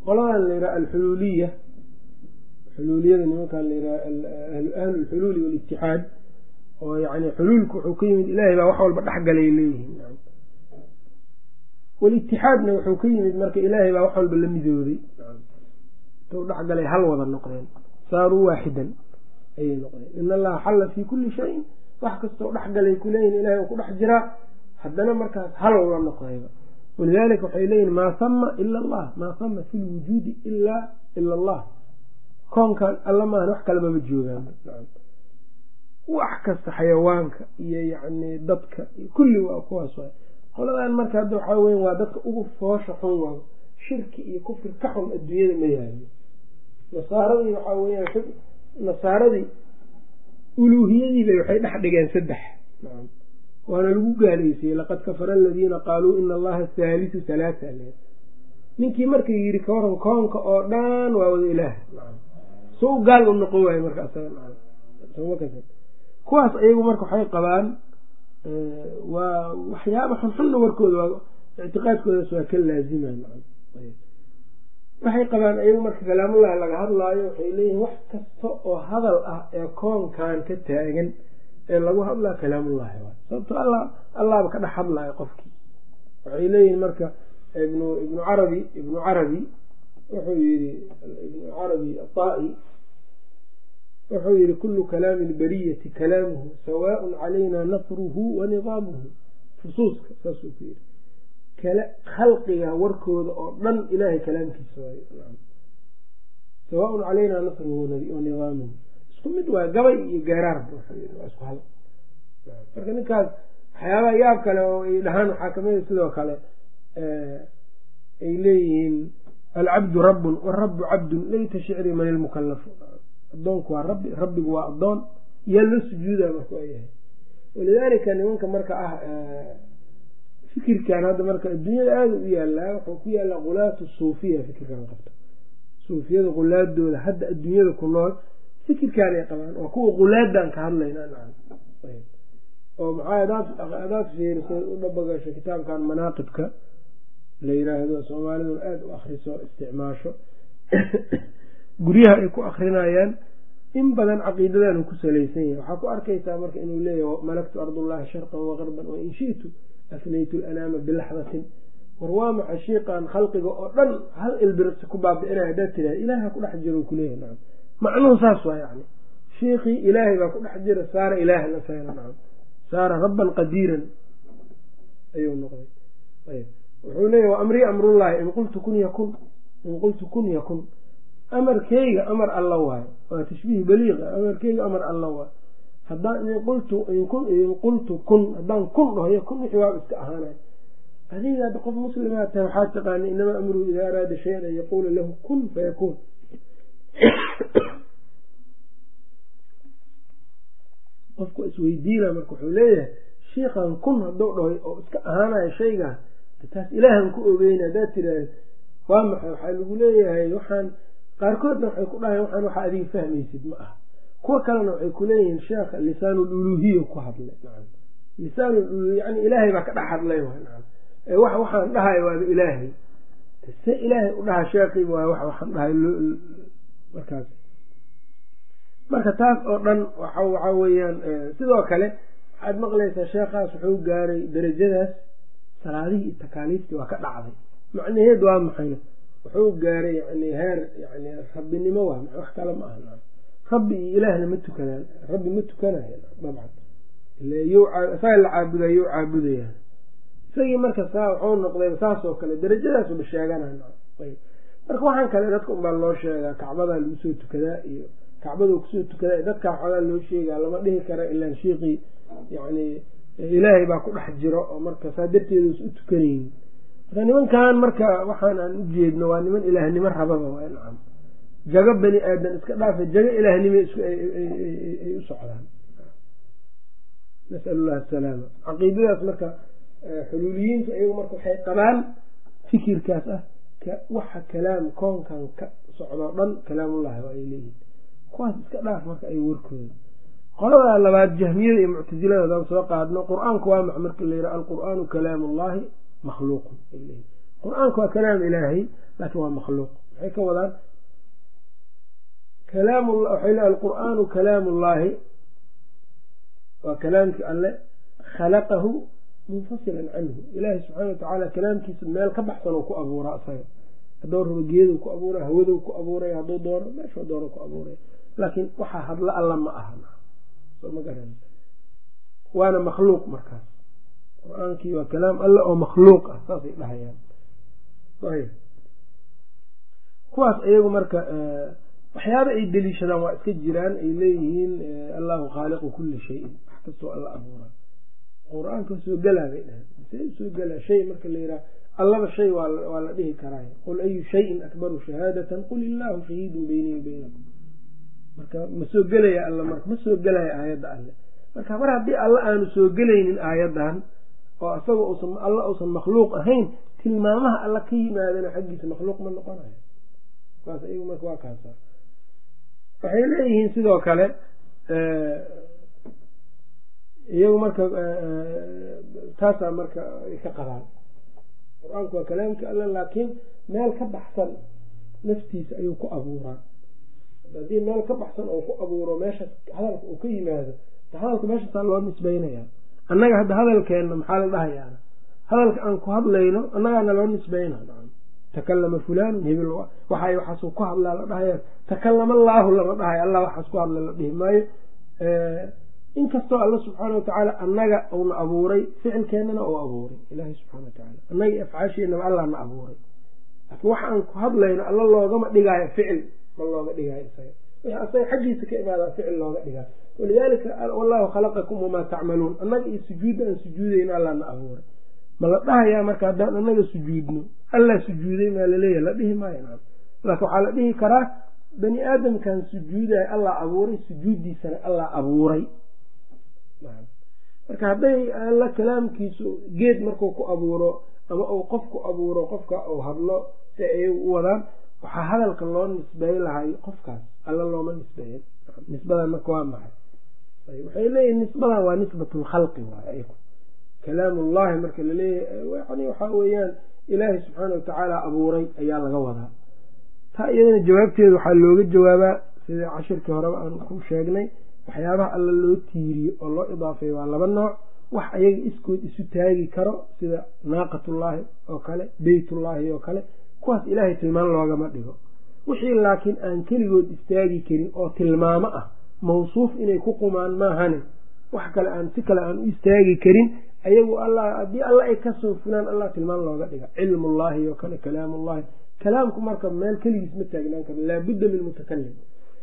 qoladan la yidhaha alxuluuliya xuluuliyada nimankan la yidhaha ahlu lxuluuli walitixaad oo yani xuluulku wuxuu ka yimid ilaahay baa wax walba dhexgalay leeyihiin walitixaadna wuxuu ka yimid marka ilaahay baa wax walba la midoobay intuu dhexgalay hal wada noqdeen saaruu waaxidan ayay noqdeen in allaha xalla fii kulli shayin wax kastoo dhexgalay kuleeyihin ilahay oo ku dhex jiraa haddana markaas hal wada noqdayba walidaalika waxay leeyihin maa sama ila allah maa sama fi lwujuudi ila ila allah koonkan alla maahan wax kale mama joogaan wax kasta xayawaanka iyo yacni dadka kulli waa kuwaas waay qoladan marka hadda waxaa weya waa dadka ugu foosha xun waayo shirki iyo kufri ka xun adduunyada ma yaalo nasaaradii waxaa weyaan nasaaradii uluuhiyadiibay waxay dhex dhigeen saddex waana lagu gaalaysiyey laqad kafara aladiina qaaluu ina allaha haalisu halaasa ninkii marka yidhi ka waran koonka oo dhan waa wada ilaah so u gaal u noqon waayo marka kuwaas ayagu marka waxay qabaan waa waxyaaba xunxunna warkooda waa ictiqaadkoodaas waa ka laaziman waxay qabaan ayagu marka kalaamullahi laga hadlaayo waxay leeyihin wax kasta oo hadal ah ee koonkan ka taagan ee lagu hadlaa kalaamullahi waay sababto alla allaaba ka dhex hadlaayo qofkii waxay leeyihin marka ibnu ibnu carabi ibnu carabi wuxuu yihi ibnu carabi ataa-i wuxuu yihi kulu kalaami lbariyati kalaamuhu sawaaء calayna nasruhu wa nidaamuhu fusuuska saasuu ku yihi khalqiga warkooda oo dhan ilaahay kalaamkiisa waayo sawaaء calayna nasruhu wa nidaamuhu isku mid waa gabay iyo geeraarba waa isku hal marka ninkaas waxyaabaha yaab kale oo ay dhahaan waxaa kamida sidoo kale ay leeyihiin alcabdu rabbun warabu cabdun layta shicri man ilmukalafu adoonku waa rabbi rabbigu waa adoon yaa loo sujuuda marka waa yahay walidaalika nimanka marka ah fikirkan hadda marka adduunyada aada u yaalaa wuxuu ku yaalaa qulaatu suufiya fikirkan qabta suufiyada qulaadooda hadda adduunyada ku nool fikirkaan ay qabaan waa kuwa qulaadan ka hadlayna oo maxaa adaad fiiriso u dhabagasho kitaabkan manaaqibka la yiraahdo soomaalidu aada u akriso isticmaasho guryaha ay ku akrinayaan in badan caqiidadan uu ku salaysan yahay waxaa ku arkaysaa marka inuu leeyahay malaktu ardullahi sharqan wagarban wain shi'tu afnaytu lanaama bilaxdatin war waa maxa shiiqan khalqiga oo dhan hal ilbirsi ku baabi'inaya haddaad tiraha ilaaha ku dhex jiro kuleeyahay nacam macnuhu saas waa yani shiiqii ilaahay baa ku dhex jira saara ilaaha la sayna nacam saara rabban qadiiran ayuu noqday ayb wuxuu leeyahy wa amrii amrullahi in qultu kun yakun in qultu kun yakun amarkeyga amar alla waayo waa tashbiih baliiqa amarkeyga amar alla waayo haddaan in qultu in qultu kun haddaan kun dhahoyo kun wixii waaba iska ahaanay adiga hadda qof muslimaa tahay waxaa taqaana inamaa amruhu idaa araada shayan an yaquula lahu kun fayakuun qofku isweydiina marka wuxuu leeyahay shiikan kun hadduu dhahoy oo iska ahaanayo shaygaa taas ilaahan ku ogeyna haddaad tiraahdo waa maxay waxaa lagu leeyahay waxaan qaarkoodna waxay ku dhahayn waxaan waxa adiga fahmaysid ma aha kuwa kalena waxay ku leeyihiin sheekha lisaanululuhiya ku hadlay nacam lisaanul yani ilaahay baa ka dhex hadlay wa nacam ee wax waxaan dhahayo waaba ilaahay se ilaahay u dhaha sheekhiiba waa wax waxaan dhahay markaas marka taas oo dhan waxa waxaa weeyaan sidoo kale waxaad maqlaysaa sheekhaas wuxuu gaaray darajadaas salaadihii iyo takaaliiftii waa ka dhacday macnaheed waa maxayna wuxuu gaaray yani heer yani rabbinimo waa wax kale ma aha rabbi iyo ilaahna ma tukadaan rabbi ma tukanayo dabcan isaga la caabuda you caabudaya isagii marka saa waxuu noqday saas oo kale darajadaasuba sheeganay marka waxaan kale dadka unbaa loo sheegaa kacbadaa lagu soo tukadaa iyo kacbaduu kusoo tukadaa dadkaa waxoogaa loo sheegaa lama dhihi kara ilaan shiiqii yani ilaahay baa ku dhex jiro oo marka saa darteedas u tukanaynin marka nimankan marka waxaan aan u jeedno waa niman ilaahnimo rababa waa nacam jago bani aadan iska dhaafa jago ilaahnimo ay u socdaan nasal llah asalaama caqiidadaas marka xuluuliyiinta iyagu marka waxay qabaan fikirkaas ah waxa kalaam koonkan ka socdoo dhan kalaamullahi waa ay leeyihin kuwaas iska dhaaf marka ay warkooda qolada labaad jahmiyada iyo muctasilada hadaan soo qaadno qur-aanku waa max marka la yidhaha alqur'aanu kalaamullahi makhluuqun qur-aanku waa kalaam ilaahay laakiin waa makhluuq maxay ka wadaan kalaam waxay leeyahay alqur'aanu kalaamu llaahi waa kalaamkii alle khalaqahu munfasilan canhu ilaahay subxaana watacaala kalaamkiisa meel ka baxsan oo ku abuuraa isaga hadduu rabo geedu ku abuuray hawaduu ku abuuray hadduu doono meeshuu doono ku abuuray laakiin waxaa hadla alla ma aha soo ma garan waana makhluuq markaas qur-aankii waa kalaam alle oo makhluuq ah saasay dhahayaan kuwaas iyagu marka waxyaaba ay deliishadaan waa iska jiraan ay leeyihiin allahu khaaliqu kulli shayin wax kastoo alla abuura qur-aanka soo galaa bay dhahay see soo galaa shay marka la yidhaha allaba shay waa la dhihi karaa qul ayu shayin akbaru shahaadatan qul illaahu shahiidun beynii baynakum marka ma soo gelaya alla marka ma soo gelaya aayadda alle marka mar haddii alla aanu soo gelaynin aayaddan oo isaga usan alla uusan makhluuq ahayn tilmaamaha alla ka yimaadana xaggiisa makhluuq ma noqonayo kaas iyagu marka waa kaasa waxay leeyihiin sidoo kale iyagu marka taasaa marka ay ka qabaan qur-aanku waa kalaamka alla laakiin meel ka baxsan naftiisa ayuu ku abuuraa haddii meel ka baxsan oo ku abuuro meesha hadalka uu ka yimaado hadalka meeshaasaa loo nisbaynayaa annaga hadda hadalkeenna maxaa la dhahayaa hadalka aan ku hadlayno annagaana loo nisbayna takallama fulaan hebel waxay waxaasuu ku hadlaa la dhahaya takallama allaahu lama dhahayo allah waxaas ku hadla la dhihi maayo inkastoo alla subxaana watacaala annaga uuna abuuray ficilkeennana uu abuuray ilaahay subxana watacaala annaga afcaasheenaba allah na abuuray laakiin waxa aan ku hadlayno alla loogama dhigaayo ficil ma looga dhigaayo isaga wixii asaga xaggiisa ka imaadaa ficil looga dhigaayo walidaalika wallahu khalaqakum wamaa tacmaluun annaga iyo sujuudda aan sujuudayno allah na abuuray ma la dhahayaa marka haddaan annaga sujuudno allah sujuuday maa laleeyahay la dhihi maayo naam laakiin waxaa la dhihi karaa bani aadamkan sujuudayo allah abuuray sujuuddiisana allah abuuray marka hadday alla kalaamkiisu geed markuu ku abuuro ama uu qof ku abuuro qofka uu hadlo si ay u wadaan waxaa hadalka loo nisbeey lahay qofkaas alla looma nisbeeyin nisbadan marka waa maxay waxay leeyihin nisbadan waa nisbatu lkhalqi waay kalaamullahi marka laleeyahay yani waxaa weeyaan ilaahay subxaana watacaala abuuray ayaa laga wadaa taa iyadana jawaabteeda waxaa looga jawaabaa sida cashirkii horeba aan ku sheegnay waxyaabaha alla loo tiiriyo oo loo idaafeeyo waa laba nooc wax ayaga iskood isu taagi karo sida naaqatullaahi oo kale beytullaahi oo kale kuwaas ilaahay tilmaan loogama dhigo wixii laakiin aan keligood istaagi karin oo tilmaamo ah mawsuuf inay ku qumaan maahane wax kale aan si kale aan u istaagi karin ayagu allah haddii alla ay kasoo fulaan allah tilmaan looga dhiga cilmullaahi oo kale kalaamullaahi kalaamku marka meel keligiis ma taagnaan karo laabudda min mutakalim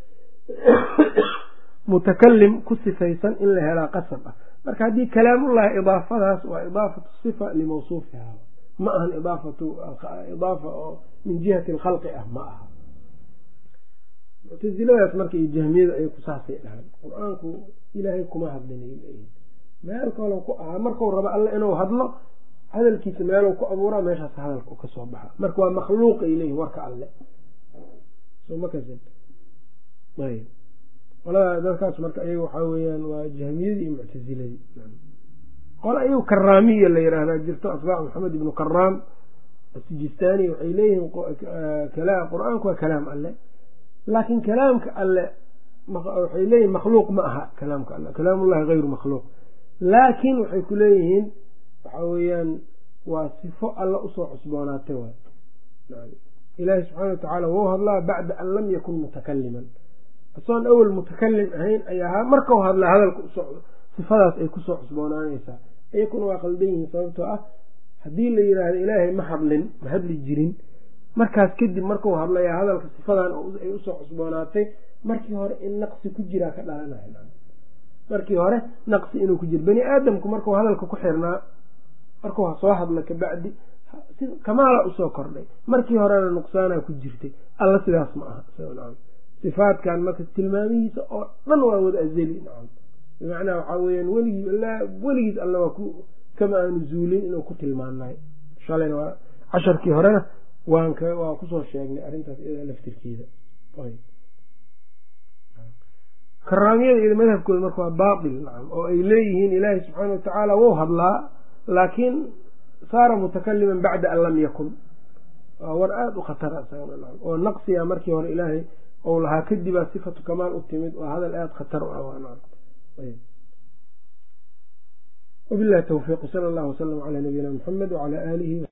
mutakalim ku sifaysan in la helaa qasab ah marka haddii kalaamullahi idaafadaas waa idaafatu sifa limawsuufiha ma ahan idaafatu idaafa oo min jihati alkhalqi ah ma aha muctasiladaas marka iyo jahmiyada ay ku saasay dhahaan qur-aanku ilaahay kuma hadlinay meel kale ku aha markuu rabo alla inuu hadlo hadalkiisa meeluu ku abuuraa meeshaas hadalka ka soo baxa marka waa makhluuq ay leeyihin warka alle soo ma kasan ayb qolada dadkaas marka ayaga waxaa weeyaan waa jahmiyadii iyo muctasiladii qole ayagu karaamiya la yidhaahdaa jirto asbaac maxamed ibnu karaam asijistaani waxay leeyihiin qur-aanku waa kalaam alle laakiin kalaamka alle waxay leeyihin makhluuq ma aha kalaamka alle kalaamullahi hayru makhluuq laakiin waxay ku leeyihiin waxaa weeyaan waa sifo alla usoo cusboonaatay waay ilaahi subxaana watacaala wou hadlaa bacda an lam yakun mutakaliman asoon awel mutakalim ahayn ayaa markau hadlaa hadalka usoo sifadaas ay kusoo cusboonaanaysaa iyakuna waa qaldan yihiin sababtoo ah haddii la yidhaahdo ilaahay ma hadlin ma hadli jirin markaas kadib markau hadlayaa hadalka sifadan ay usoo cusboonaatay markii hore in naqsi ku jiraa ka dhalanaya markii hore naqsi inuu ku jiro bani aadamku markuu hadalka ku xirnaa markuu soo hadla kabacdi kamaala usoo kordhay markii horena nuqsaanaa ku jirtay alla sidaas ma aha sifaadkan marka tilmaamihiisa oo dhan waa wada azeli nacam bimacnaa waxaa weyaan weligii weligiis alla waa ku kama aanu zuulin inuu ku tilmaanayo shalayna waa casharkii horena waan k waa kusoo sheegnay arrintaas iyada laftirkeeda karaamiyada iyo madhabkooda marka waa baatil nacam oo ay leeyihiin ilaahi subxaana watacaala wou hadlaa laakiin saara mutakaliman bacda an lam yakun war aada u khatar asagana oo naqsiya markii hore ilaahay ou lahaa kadibaa sifatu kamaal u timid oo hadal aada khatar u ah wabillahi tawfiiq sala allahu wasalam calaa nabiyina muxamed wacalaa aalihi